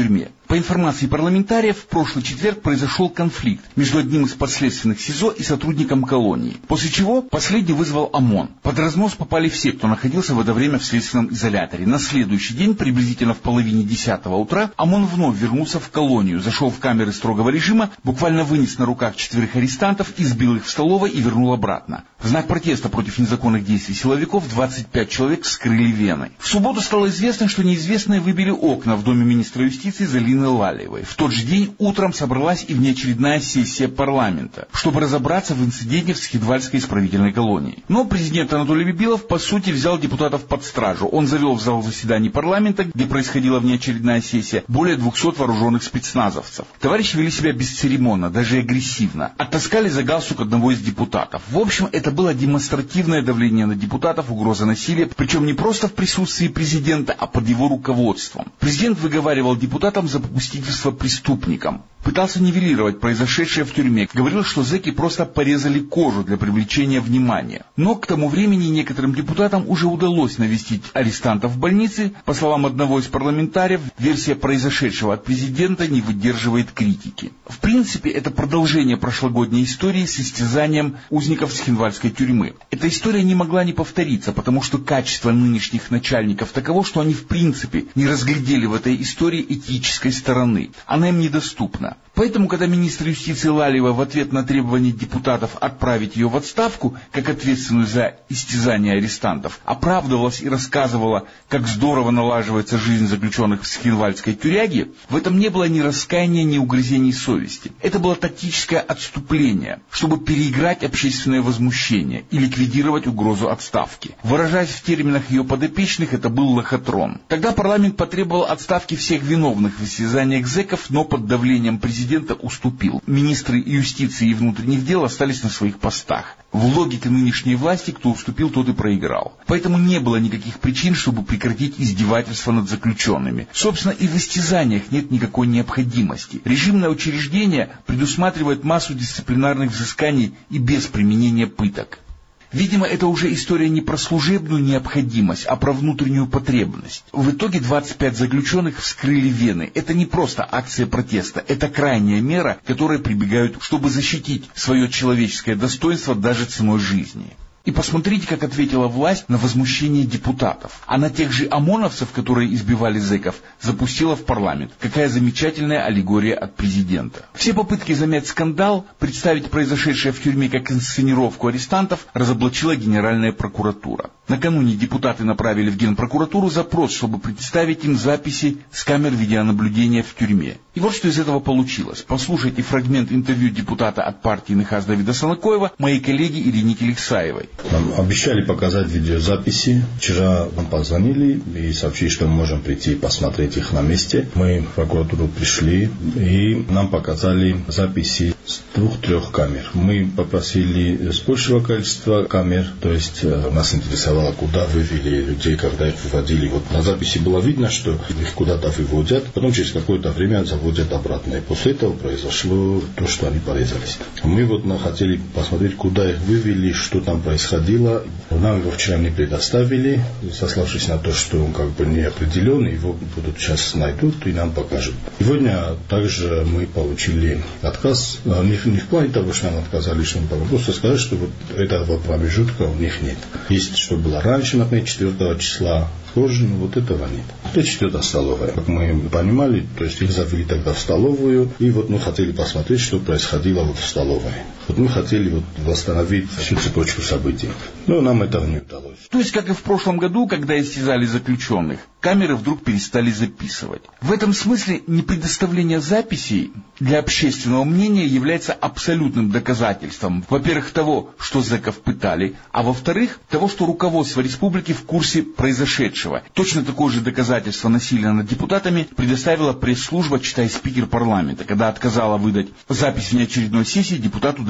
По информации парламентариев, в прошлый четверг произошел конфликт между одним из подследственных СИЗО и сотрудником колонии, после чего последний вызвал ОМОН. Под разнос попали все, кто находился в это время в следственном изоляторе. На следующий день, приблизительно в половине десятого утра, ОМОН вновь вернулся в колонию, зашел в камеры строгого режима, буквально вынес на руках четверых арестантов, избил их в столовой и вернул обратно. В знак протеста против незаконных действий силовиков двадцать пять человек вскрыли вены. В субботу стало известно, что неизвестные выбили окна в доме министра юстиции Залины Лалиевой. В тот же день утром собралась и внеочередная сессия парламента, чтобы разобраться в инциденте в Схидвальской исправительной колонии. Но президент Анатолий Бибилов, по сути, взял депутатов под стражу. Он завел в зал заседаний парламента, где происходила внеочередная сессия, более двухсот вооруженных спецназовцев. Товарищи вели себя бесцеремонно, даже агрессивно. Оттаскали за галстук одного из депутатов. В общем, это было демонстративное давление на депутатов, угроза насилия, причем не просто в присутствии президента, а под его руководством. Президент выговаривал депутатам за попустительство преступникам. Пытался нивелировать произошедшее в тюрьме. Говорил, что зэки просто порезали кожу для привлечения внимания. Но к тому времени некоторым депутатам уже удалось навестить арестантов в больнице. По словам одного из парламентариев, версия произошедшего от президента не выдерживает критики. В принципе, это продолжение прошлогодней истории с истязанием узников Схинвальской тюрьмы. Эта история не могла не повториться, потому что качество нынешних начальников таково, что они в принципе не разглядели в этой истории этической стороны. Она им недоступна. Поэтому, когда министр юстиции Лалиева в ответ на требования депутатов отправить ее в отставку, как ответственную за истязание арестантов, оправдывалась и рассказывала, как здорово налаживается жизнь заключенных в Схинвальской тюряге, в этом не было ни раскаяния, ни угрызений совести. Это было тактическое отступление, чтобы переиграть общественное возмущение и ликвидировать угрозу отставки. Выражаясь в терминах ее подопечных, это был лохотрон. Тогда парламент потребовал отставки всех виновных в истязаниях зэков, но под давлением президента уступил. Министры юстиции и внутренних дел остались на своих постах. В логике нынешней власти, кто уступил, тот и проиграл. Поэтому не было никаких причин, чтобы прекратить издевательства над заключенными. Собственно, и в истязаниях нет никакой необходимости. Режимное учреждение предусматривает массу дисциплинарных взысканий и без применения пыток. Видимо, это уже история не про служебную необходимость, а про внутреннюю потребность. В итоге двадцать пять заключенных вскрыли вены. Это не просто акция протеста, это крайняя мера, к которой прибегают, чтобы защитить свое человеческое достоинство даже ценой жизни. И посмотрите, как ответила власть на возмущение депутатов. А на тех же ОМОНовцев, которые избивали зэков, запустила в парламент. Какая замечательная аллегория от президента. Все попытки замять скандал, представить произошедшее в тюрьме как инсценировку арестантов, разоблачила Генеральная прокуратура. Накануне депутаты направили в Генпрокуратуру запрос, чтобы представить им записи с камер видеонаблюдения в тюрьме. И вот что из этого получилось. Послушайте фрагмент интервью депутата от партии Нехас Давида Санакоева моей коллеге Ирине Келексаевой. Нам обещали показать видеозаписи. Вчера нам позвонили и сообщили, что мы можем прийти и посмотреть их на месте. Мы в прокуратуру пришли и нам показали записи с двух-трех камер. Мы попросили с большего количества камер, то есть нас интересовало, куда вывели людей, когда их выводили. Вот на записи было видно, что их куда-то выводят, потом через какое-то время заводят обратно. И после этого произошло то, что они порезались. Мы вот хотели посмотреть, куда их вывели, что там происходило. Происходило. Нам его вчера не предоставили, сославшись на то, что он как бы не определен, его будут сейчас найдут и нам покажут. Сегодня также мы получили отказ, не, не в плане того, что нам отказали, что мы просто сказали, что вот этого промежутка у них нет. Есть, что было раньше, например, четвёртого числа, позже, но вот этого нет. Речь идет о столовой. Как мы понимали, то есть их завели тогда в столовую, и вот мы хотели посмотреть, что происходило вот в столовой. Вот мы хотели вот восстановить всю цепочку событий. Но нам этого не удалось. То есть, как и в прошлом году, когда истязали заключенных, камеры вдруг перестали записывать. В этом смысле непредоставление записей для общественного мнения является абсолютным доказательством, во-первых, того, что зэков пытали, а во-вторых, того, что руководство республики в курсе произошедшего. Точно такое же доказательство насилия над депутатами предоставила пресс-служба, читай спикер парламента, когда отказала выдать запись внеочередной сессии депутату Давиду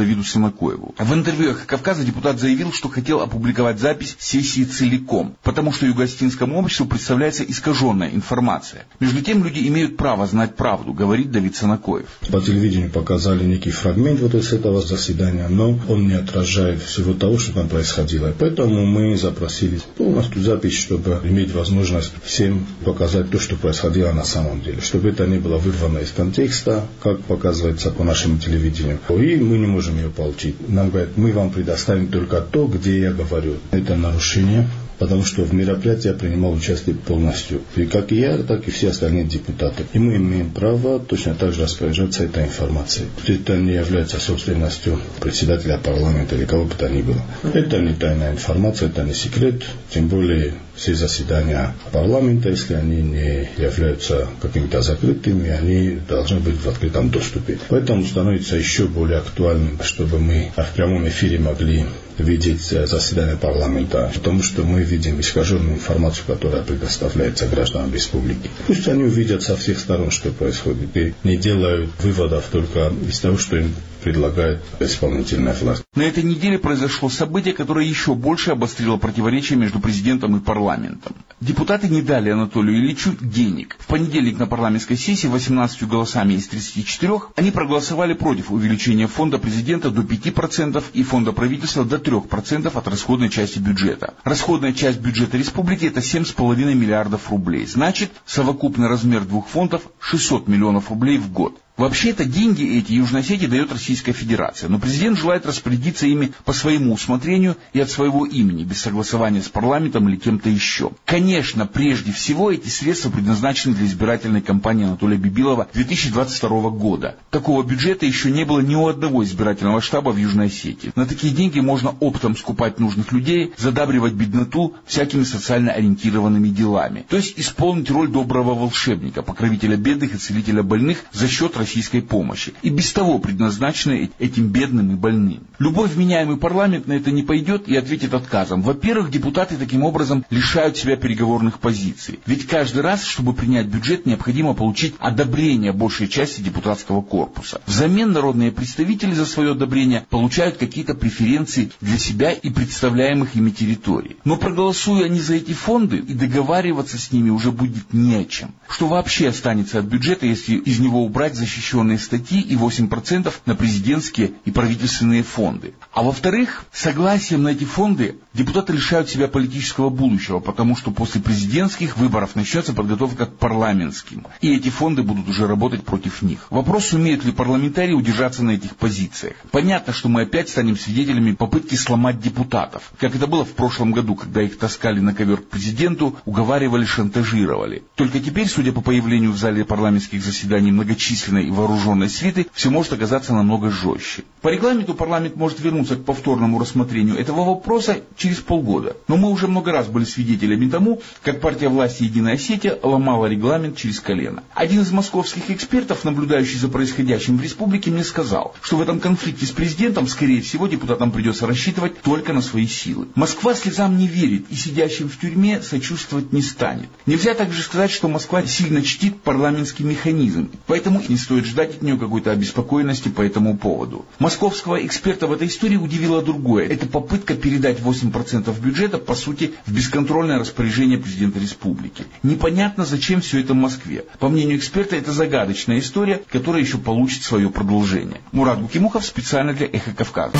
Давиду Санакоеву. В интервью «Эхо Кавказа» депутат заявил, что хотел опубликовать запись сессии целиком, потому что юго-осетинскому обществу представляется искаженная информация. Между тем, люди имеют право знать правду, говорит Давид Санакоев. По телевидению показали некий фрагмент вот из этого заседания, но он не отражает всего того, что там происходило. Поэтому мы запросили полностью запись, чтобы иметь возможность всем показать то, что происходило на самом деле, чтобы это не было вырвано из контекста, как показывается по нашему телевидению. И мы не можем ее получить. Нам говорят, мы вам предоставим только то, где я говорю. Это нарушение, потому что в мероприятии я принимал участие полностью. И как и я, так и все остальные депутаты. И мы имеем право точно так же распоряжаться этой информацией. Это не является собственностью председателя парламента или кого бы то ни было. Это не тайная информация, это не секрет. Тем более все заседания парламента, если они не являются какими-то закрытыми, они должны быть в открытом доступе. Поэтому становится еще более актуальным, чтобы мы в прямом эфире могли видеть заседание парламента, потому что мы видим искаженную информацию, которая предоставляется гражданам республики. Пусть они увидят со всех сторон, что происходит, и не делают выводов только из того, что им предлагает исполнительная власть. На этой неделе произошло событие, которое еще больше обострило противоречия между президентом и парламентом. Депутаты не дали Анатолию Ильичу денег. В понедельник на парламентской сессии восемнадцатью голосами из тридцати четырёх они проголосовали против увеличения фонда президента до пяти процентов и фонда правительства до трёх процентов от расходной части бюджета. Расходная часть бюджета республики – это семь с половиной миллиардов рублей. Значит, совокупный размер двух фондов – шестьсот миллионов рублей в год. Вообще-то деньги эти Южной Осетии дает Российская Федерация, но президент желает распорядиться ими по своему усмотрению и от своего имени, без согласования с парламентом или кем-то еще. Конечно, прежде всего эти средства предназначены для избирательной кампании Анатолия Бибилова две тысячи двадцать второго года. Такого бюджета еще не было ни у одного избирательного штаба в Южной Осетии. На такие деньги можно оптом скупать нужных людей, задабривать бедноту всякими социально ориентированными делами. То есть исполнить роль доброго волшебника, покровителя бедных и целителя больных за счет России. Российской помощи, и без того предназначены этим бедным и больным. Любой вменяемый парламент на это не пойдет и ответит отказом. Во-первых, депутаты таким образом лишают себя переговорных позиций. Ведь каждый раз, чтобы принять бюджет, необходимо получить одобрение большей части депутатского корпуса. Взамен народные представители за свое одобрение получают какие-то преференции для себя и представляемых ими территорий. Но проголосуя они за эти фонды, и договариваться с ними уже будет не о чем. Что вообще останется от бюджета, если из него убрать защищенные защищенные статьи и восемь процентов на президентские и правительственные фонды. А во-вторых, согласием на эти фонды депутаты лишают себя политического будущего, потому что после президентских выборов начнется подготовка к парламентским, и эти фонды будут уже работать против них. Вопрос, сумеют ли парламентарии удержаться на этих позициях. Понятно, что мы опять станем свидетелями попытки сломать депутатов, как это было в прошлом году, когда их таскали на ковер к президенту, уговаривали, шантажировали. Только теперь, судя по появлению в зале парламентских заседаний многочисленной и вооруженной свиты, все может оказаться намного жестче. По регламенту парламент может вернуться к повторному рассмотрению этого вопроса через полгода. Но мы уже много раз были свидетелями тому, как партия власти «Единая Осетия» ломала регламент через колено. Один из московских экспертов, наблюдающий за происходящим в республике, мне сказал, что в этом конфликте с президентом, скорее всего, депутатам придется рассчитывать только на свои силы. Москва слезам не верит и сидящим в тюрьме сочувствовать не станет. Нельзя также сказать, что Москва сильно чтит парламентский механизм, поэтому не стоит ждать от нее какой-то обеспокоенности по этому поводу. Московского эксперта в этой истории удивило другое. Это попытка передать восемь процентов бюджета, по сути, в бесконтрольное распоряжение президента республики. Непонятно, зачем все это в Москве. По мнению эксперта, это загадочная история, которая еще получит свое продолжение. Мурат Гукимухов специально для «Эхо Кавказа».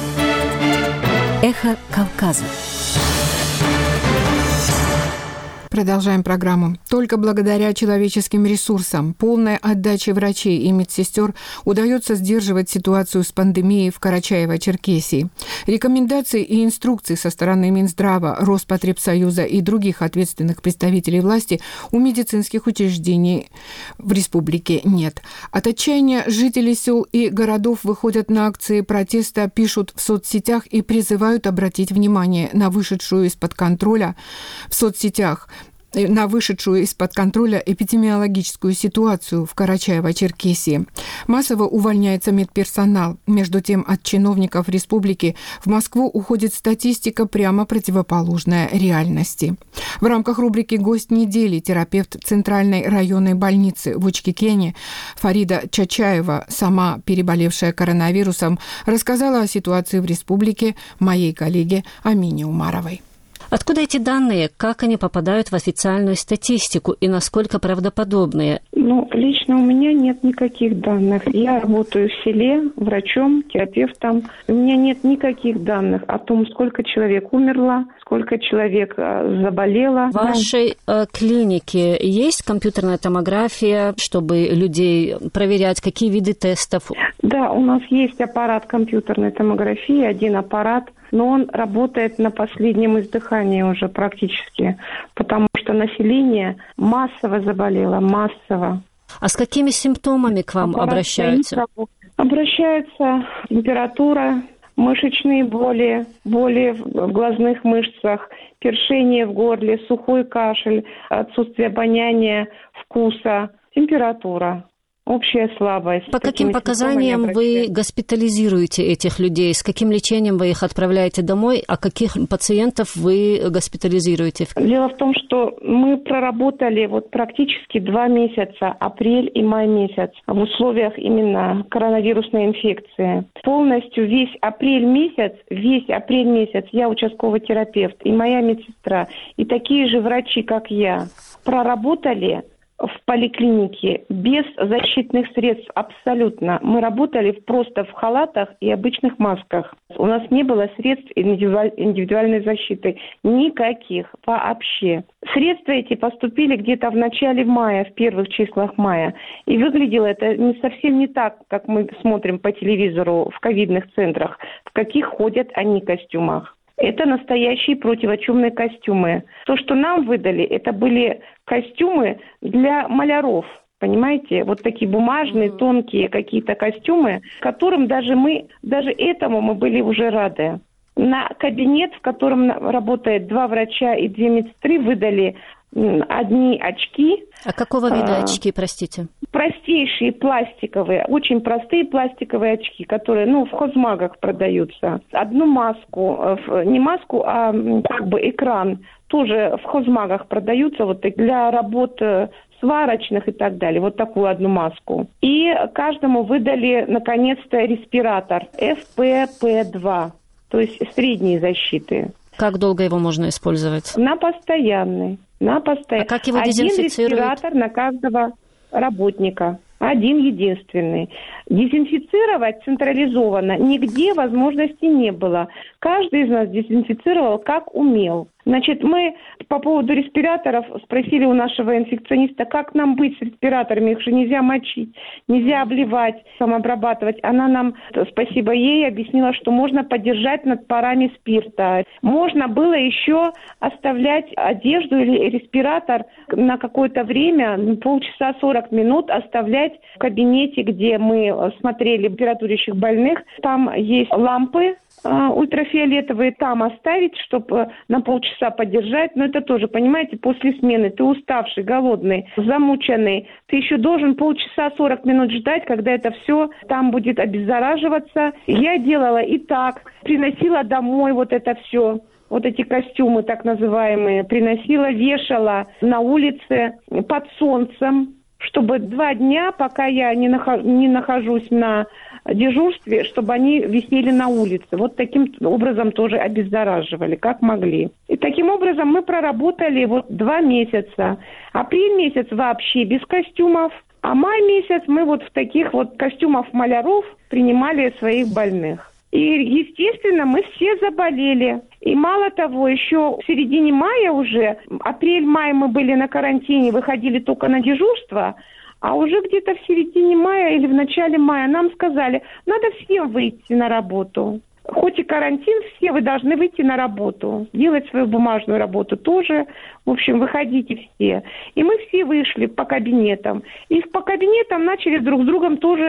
«Эхо Кавказа». Продолжаем программу. Только благодаря человеческим ресурсам, полной отдаче врачей и медсестер удается сдерживать ситуацию с пандемией в Карачаево-Черкесии. Рекомендаций и инструкций со стороны Минздрава, Роспотребсоюза и других ответственных представителей власти у медицинских учреждений в республике нет. От отчаяния жители сел и городов выходят на акции протеста, пишут в соцсетях и призывают обратить внимание на вышедшую из-под контроля в соцсетях на вышедшую из-под контроля эпидемиологическую ситуацию в Карачаево-Черкесии. Массово увольняется медперсонал. Между тем, от чиновников республики в Москву уходит статистика, прямо противоположная реальности. В рамках рубрики «Гость недели» терапевт Центральной районной больницы в Учкекене Фарида Чачаева, сама переболевшая коронавирусом, рассказала о ситуации в республике моей коллеге Амине Умаровой. Откуда эти данные? Как они попадают в официальную статистику и насколько правдоподобные? Ну, лично у меня нет никаких данных. Я работаю в селе врачом, терапевтом. У меня нет никаких данных о том, сколько человек умерло, сколько человек заболело. В вашей э, клинике есть компьютерная томография, чтобы людей проверять, какие виды тестов? Да, у нас есть аппарат компьютерной томографии, один аппарат. Но он работает на последнем издыхании уже практически, потому что население массово заболело, массово. А с какими симптомами к вам Аппарат обращаются? Обращаются температура, мышечные боли, боли в глазных мышцах, першение в горле, сухой кашель, отсутствие обоняния, вкуса, температура. Общая слабость. По каким показаниям вы госпитализируете этих людей? С каким лечением вы их отправляете домой? А каких пациентов вы госпитализируете? Дело в том, что мы проработали вот практически два месяца, апрель и май месяц, в условиях именно коронавирусной инфекции. Полностью весь апрель месяц, весь апрель месяц я участковый терапевт и моя медсестра, и такие же врачи, как я, проработали в поликлинике без защитных средств абсолютно. Мы работали просто в халатах и обычных масках. У нас не было средств индивидуальной защиты. Никаких вообще. Средства эти поступили где-то в начале мая, в первых числах мая. И выглядело это не совсем не так, как мы смотрим по телевизору в ковидных центрах, в каких ходят они костюмах. Это настоящие противочумные костюмы. То, что нам выдали, это были костюмы для маляров. Понимаете? Вот такие бумажные, тонкие какие-то костюмы, которым даже мы, даже этому мы были уже рады. На кабинет, в котором работает два врача и две медсестры, выдали одни очки. А какого вида а, очки, простите? Простейшие пластиковые, очень простые пластиковые очки, которые, ну, в хозмагах продаются. Одну маску, не маску, а как бы экран, тоже в хозмагах продаются вот для работ сварочных и так далее. Вот такую одну маску. И каждому выдали, наконец-то, респиратор эф пэ пэ два, то есть средней защиты. Как долго его можно использовать? На постоянный. На постоянный. А как его дезинфицируют? Один респиратор на каждого работника. Один единственный. Дезинфицировать централизованно нигде возможности не было. Каждый из нас дезинфицировал как умел. Значит, мы по поводу респираторов спросили у нашего инфекциониста, как нам быть с респираторами, их же нельзя мочить, нельзя обливать, самообрабатывать. Она нам, спасибо ей, объяснила, что можно подержать над парами спирта. Можно было еще оставлять одежду или респиратор на какое-то время, полчаса сорок минут оставлять в кабинете, где мы смотрели температурящих больных. Там есть лампы ультрафиолетовые, там оставить, чтобы на полчаса подержать. Но это тоже, понимаете, после смены ты уставший, голодный, замученный. Ты еще должен полчаса сорок минут ждать, когда это все там будет обеззараживаться. Я делала и так, приносила домой вот это все. Вот эти костюмы так называемые, приносила, вешала на улице под солнцем, чтобы два дня, пока я не, нахожу, не нахожусь на дежурстве, чтобы они висели на улице. Вот таким образом тоже обеззараживали, как могли. И таким образом мы проработали вот два месяца. Апрель месяц вообще без костюмов, а май месяц мы вот в таких вот костюмах маляров принимали своих больных. И, естественно, мы все заболели. И мало того, еще в середине мая уже, апрель-май мы были на карантине, выходили только на дежурство, а уже где-то в середине мая или в начале мая нам сказали, надо всем выйти на работу. Хоть и карантин, все вы должны выйти на работу, делать свою бумажную работу тоже. В общем, выходите все. И мы все вышли по кабинетам. И по кабинетам начали друг с другом тоже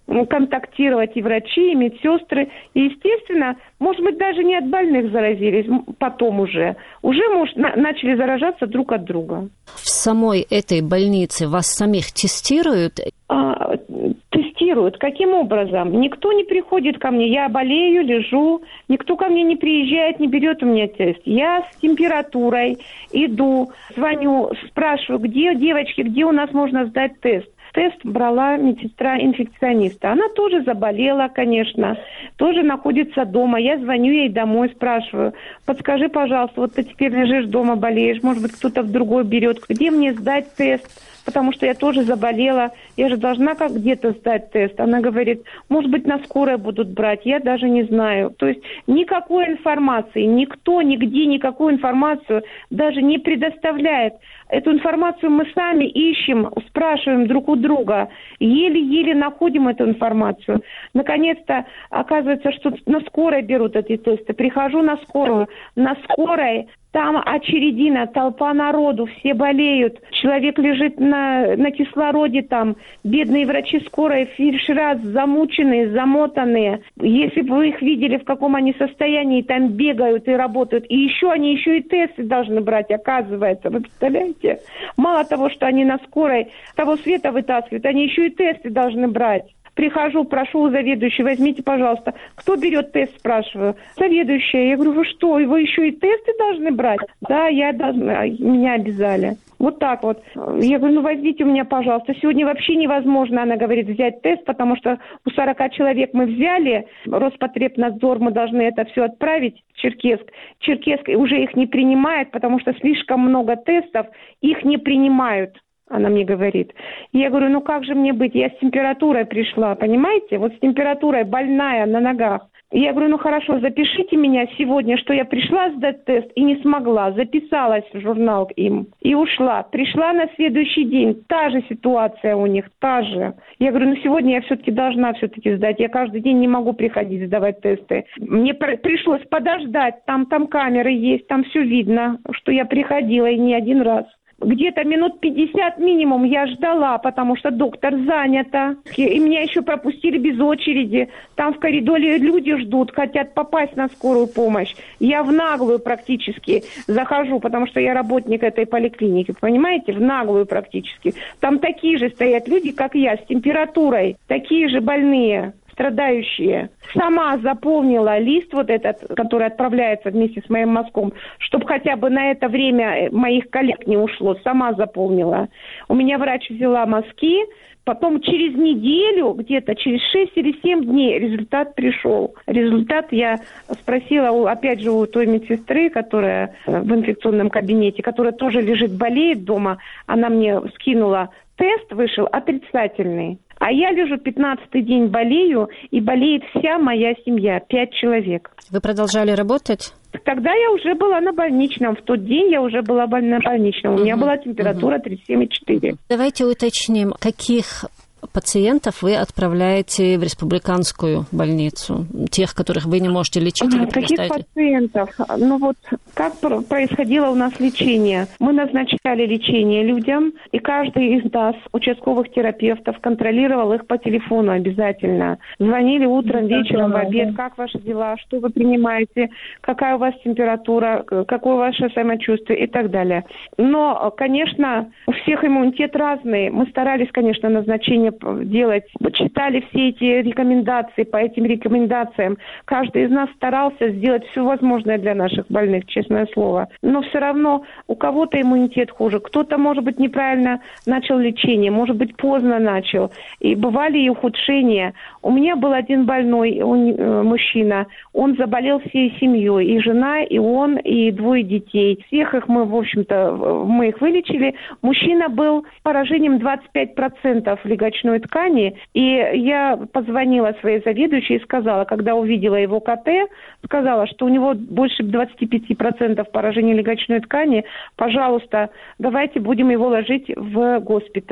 контактировать и врачи, и медсестры. И, естественно, может быть, даже не от больных заразились, потом уже. Уже, может, на- начали заражаться друг от друга. В самой этой больнице вас самих тестируют? А, тестируют. Каким образом? Никто не приходит ко мне. Я болею, лежу. Никто ко мне не приезжает, не берет у меня тест. Я с температурой иду, звоню, спрашиваю, где, девочки, где у нас можно сдать тест. Тест брала медсестра-инфекциониста. Она тоже заболела, конечно, тоже находится дома. Я звоню ей домой, спрашиваю, подскажи, пожалуйста, вот ты теперь лежишь дома, болеешь, может быть, кто-то в другой берет. Где мне сдать тест? Потому что я тоже заболела, я же должна как где-то сдать тест. Она говорит, может быть, на скорой будут брать, я даже не знаю. То есть никакой информации, никто нигде никакую информацию даже не предоставляет. Эту информацию мы сами ищем, спрашиваем друг у друга, еле-еле находим эту информацию. Наконец-то оказывается, что на скорой берут эти тесты. Прихожу на скорую, на скорой там очередина, толпа народу, все болеют. Человек лежит на, на кислороде там. Бедные врачи скорой, фельдшера замученные, замотанные. Если бы вы их видели, в каком они состоянии, там бегают и работают. И еще они еще и тесты должны брать, оказывается. Вы представляете? Мало того, что они на скорой того света вытаскивают, они еще и тесты должны брать. Прихожу, прошу у заведующей, возьмите, пожалуйста. Кто берет тест, спрашиваю. Заведующая. Я говорю, вы что, вы еще и тесты должны брать? Да, я должна, меня обязали. Вот так вот. Я говорю, ну возьмите у меня, пожалуйста. Сегодня вообще невозможно, она говорит, взять тест, потому что у сорока человек мы взяли, Роспотребнадзор, мы должны это все отправить в Черкесск. Черкесск уже их не принимает, потому что слишком много тестов, их не принимают. Она мне говорит. Я говорю, ну как же мне быть? Я с температурой пришла, понимаете? Вот с температурой, больная, на ногах. Я говорю, ну хорошо, запишите меня сегодня, что я пришла сдать тест и не смогла. Записалась в журнал им и ушла. Пришла на следующий день. Та же ситуация у них, та же. Я говорю, ну сегодня я все-таки должна все-таки сдать. Я каждый день не могу приходить сдавать тесты. Мне пришлось подождать. Там, там камеры есть, там все видно, что я приходила и не один раз. Где-то минут пятьдесят минимум я ждала, потому что доктор занята. И меня еще пропустили без очереди. Там в коридоре люди ждут, хотят попасть на скорую помощь. Я в наглую практически захожу, потому что я работник этой поликлиники, понимаете? В наглую практически. Там такие же стоят люди, как я, с температурой. Такие же больные, страдающие. Сама заполнила лист вот этот, который отправляется вместе с моим мазком, чтобы хотя бы на это время моих коллег не ушло. Сама заполнила. У меня врач взяла мазки, потом через неделю, где-то через шесть или семь дней результат пришел. Результат я спросила, опять же, у той медсестры, которая в инфекционном кабинете, которая тоже лежит, болеет дома, она мне скинула, тест вышел отрицательный. А я лежу пятнадцатый день, болею, и болеет вся моя семья, пять человек. Вы продолжали работать? Тогда я уже была на больничном. В тот день я уже была на больничном. У меня была температура тридцать семь и четыре. Давайте уточним, каких пациентов вы отправляете в республиканскую больницу? Тех, которых вы не можете лечить или Каких пациентов? Ну вот, как происходило у нас лечение? Мы назначали лечение людям, и каждый из нас, участковых терапевтов, контролировал их по телефону обязательно. Звонили утром, вечером, в обед. Как ваши дела? Что вы принимаете? Какая у вас температура? Какое ваше самочувствие? И так далее. Но, конечно, у всех иммунитет разный. Мы старались, конечно, назначение делать, читали все эти рекомендации, по этим рекомендациям. Каждый из нас старался сделать все возможное для наших больных, честное слово. Но все равно у кого-то иммунитет хуже, кто-то, может быть, неправильно начал лечение, может быть, поздно начал. И бывали и ухудшения. У меня был один больной он, мужчина, он заболел всей семьей, и жена, и он, и двое детей. Всех их мы, в общем-то, мы их вылечили. Мужчина был с поражением двадцать пять процентов легочной ткани, и я позвонила своей заведующей и сказала, когда увидела его КТ, сказала, что у него больше двадцать пять процентов поражения легочной ткани, пожалуйста, давайте будем его ложить в госпиталь.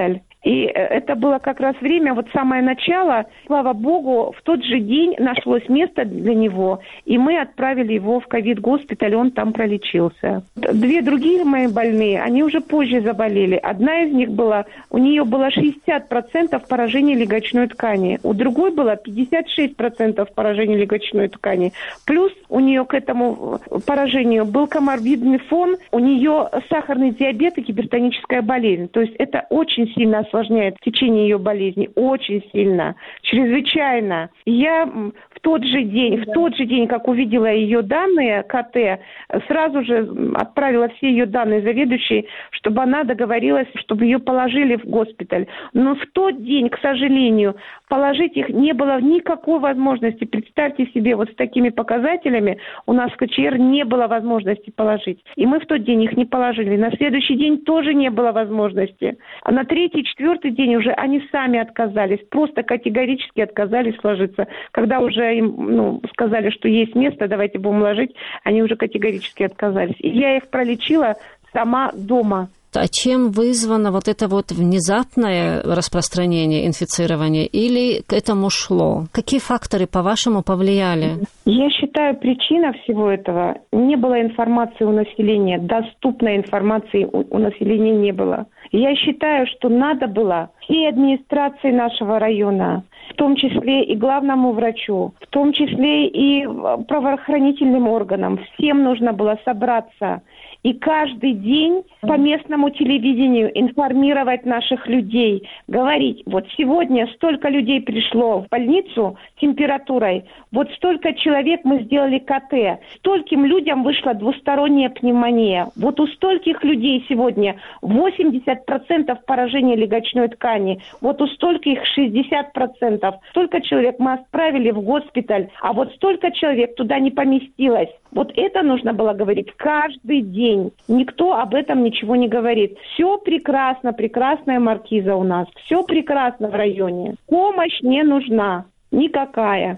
И это было как раз время, вот самое начало. Слава богу, в тот же день нашлось место для него, и мы отправили его в ковид-госпиталь, он там пролечился. Две другие мои больные, они уже позже заболели. Одна из них была, у нее было шестьдесят процентов поражения легочной ткани, у другой было пятьдесят шесть процентов поражения легочной ткани. Плюс у нее к этому поражению был коморбидный фон, у нее сахарный диабет и гипертоническая болезнь. То есть это очень сильно осложняет течение ее болезни, очень сильно, чрезвычайно. Я в тот же день, в тот же день, как увидела ее данные КТ, сразу же отправила все ее данные заведующей, чтобы она договорилась, чтобы ее положили в госпиталь. Но в тот день, к сожалению, положить их не было никакой возможности. Представьте себе, вот с такими показателями у нас в КЧР не было возможности положить. И мы в тот день их не положили. На следующий день тоже не было возможности. А на третий, четвертый день уже они сами отказались, просто категорически отказались ложиться. Когда уже им ну, сказали, что есть место, давайте будем ложить, они уже категорически отказались. И я их пролечила сама дома. А чем вызвано вот это вот внезапное распространение инфицирования или к этому шло? Какие факторы, по-вашему, повлияли? Я считаю, причина всего этого – не было информации у населения, доступной информации у, у населения не было. Я считаю, что надо было всей администрации нашего района, в том числе и главному врачу, в том числе и правоохранительным органам, всем нужно было собраться и каждый день по местному телевидению информировать наших людей, говорить, вот сегодня столько людей пришло в больницу с температурой, вот столько человек мы сделали КТ, стольким людям вышла двусторонняя пневмония, вот у стольких людей сегодня восемьдесят процентов поражения легочной ткани, вот у стольких шестьдесят процентов, столько человек мы отправили в госпиталь, а вот столько человек туда не поместилось. Вот это нужно было говорить каждый день. Никто об этом ничего не говорит. Все прекрасно, прекрасная маркиза у нас. Все прекрасно в районе. Помощь не нужна. Никакая.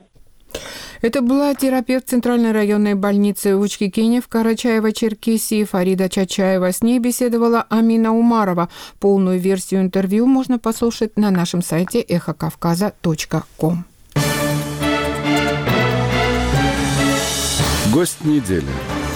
Это была терапевт Центральной районной больницы Учки-Кене в Карачаево-Черкесии Фарида Чачаева. С ней беседовала Амина Умарова. Полную версию интервью можно послушать на нашем сайте эхо кавказа точка ком. Гость недели.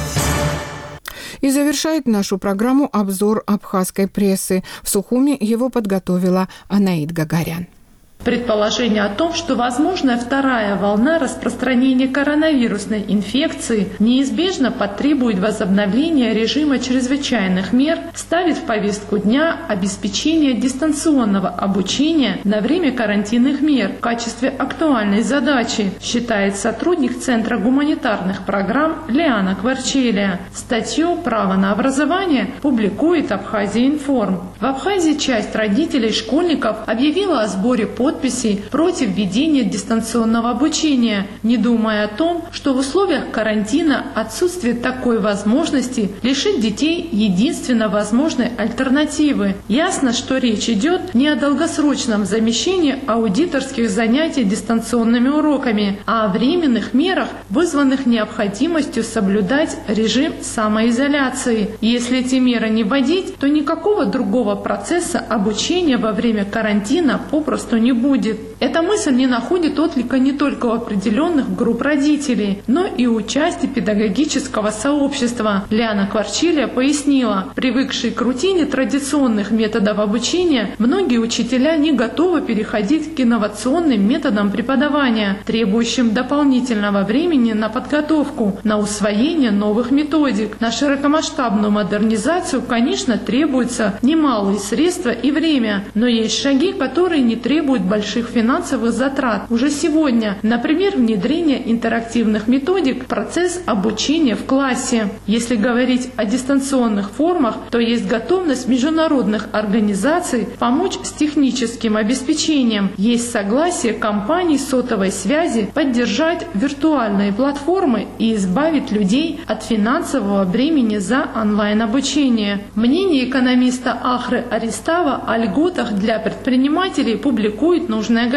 И завершает нашу программу обзор абхазской прессы. В Сухуми его подготовила Анаид Гагарян. Предположение о том, что возможная вторая волна распространения коронавирусной инфекции неизбежно потребует возобновления режима чрезвычайных мер, ставит в повестку дня обеспечение дистанционного обучения на время карантинных мер в качестве актуальной задачи, считает сотрудник Центра гуманитарных программ Лиана Кварчелия. Статью «Право на образование» публикует Абхазия Информ. В Абхазии часть родителей школьников объявила о сборе подписей подписей против введения дистанционного обучения, не думая о том, что в условиях карантина отсутствие такой возможности лишит детей единственно возможной альтернативы. Ясно, что речь идет не о долгосрочном замещении аудиторских занятий дистанционными уроками, а о временных мерах, вызванных необходимостью соблюдать режим самоизоляции. Если эти меры не вводить, то никакого другого процесса обучения во время карантина попросту не будет. будет. Эта мысль не находит отклика не только у определенных групп родителей, но и у части педагогического сообщества. Лиана Кварчелия пояснила, привыкшие к рутине традиционных методов обучения, многие учителя не готовы переходить к инновационным методам преподавания, требующим дополнительного времени на подготовку, на усвоение новых методик. На широкомасштабную модернизацию, конечно, требуются немалые средства и время, но есть шаги, которые не требуют больших финансовых затрат. Уже сегодня, например, внедрение интерактивных методик в процесс обучения в классе. Если говорить о дистанционных формах, то есть готовность международных организаций помочь с техническим обеспечением. Есть согласие компаний сотовой связи поддержать виртуальные платформы и избавить людей от финансового бремени за онлайн-обучение. Мнение экономиста Ахры Аристава о льготах для предпринимателей публикует «Нужная газета».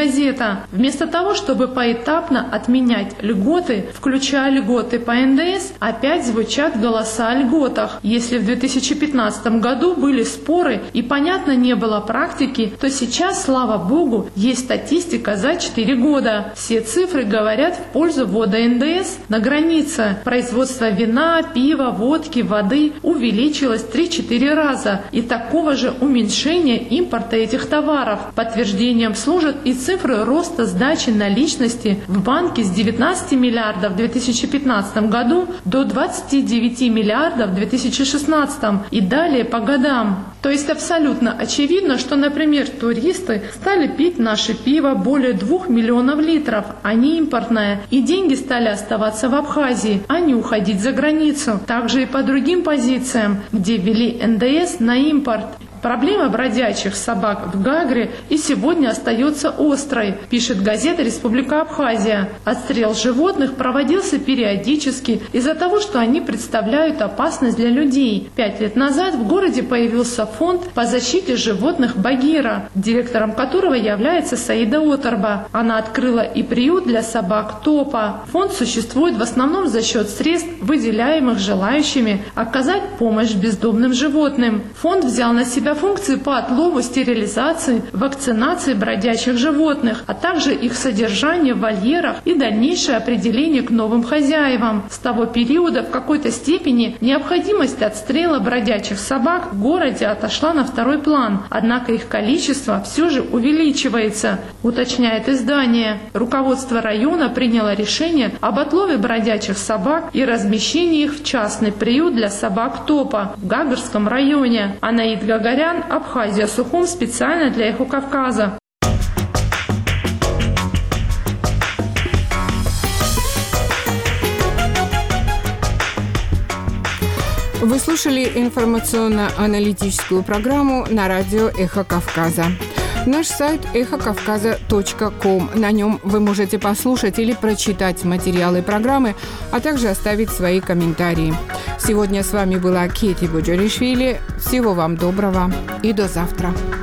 газета. Вместо того, чтобы поэтапно отменять льготы, включая льготы по эн дэ эс, опять звучат голоса о льготах. Если в две тысячи пятнадцатом году были споры и, понятно, не было практики, то сейчас, слава богу, есть статистика за четыре года. Все цифры говорят в пользу ввода эн дэ эс на границе. Производство вина, пива, водки, воды увеличилось в три-четыре раза. И такого же уменьшения импорта этих товаров. Подтверждением служат и цифры роста сдачи наличности в банке с девятнадцати миллиардов в две тысячи пятнадцатом году до двадцати девяти миллиардов в две тысячи шестнадцатом и далее по годам. То есть абсолютно очевидно, что, например, туристы стали пить наше пиво более двух миллионов литров, а не импортное, и деньги стали оставаться в Абхазии, а не уходить за границу. Также и по другим позициям, где ввели эн дэ эс на импорт. Проблема бродячих собак в Гагре и сегодня остается острой, пишет газета «Республика Абхазия». Отстрел животных проводился периодически из-за того, что они представляют опасность для людей. Пять лет назад в городе появился фонд по защите животных «Багира», директором которого является Саида Оторба. Она открыла и приют для собак «Топа». Фонд существует в основном за счет средств, выделяемых желающими оказать помощь бездомным животным. Фонд взял на себя функции по отлову, стерилизации, вакцинации бродячих животных, а также их содержание в вольерах и дальнейшее определение к новым хозяевам. С того периода в какой-то степени необходимость отстрела бродячих собак в городе отошла на второй план, однако их количество все же увеличивается, уточняет издание. Руководство района приняло решение об отлове бродячих собак и размещении их в частный приют для собак «Топа» в Гагарском районе. Анаид Гагарян, Абхазия, Сухум, специально для «Эхо Кавказа». Вы слушали информационно-аналитическую программу на радио «Эхо Кавказа». Наш сайт эхо кавказа точка ком. На нем вы можете послушать или прочитать материалы программы, а также оставить свои комментарии. Сегодня с вами была Кети Боджоришвили. Всего вам доброго и до завтра.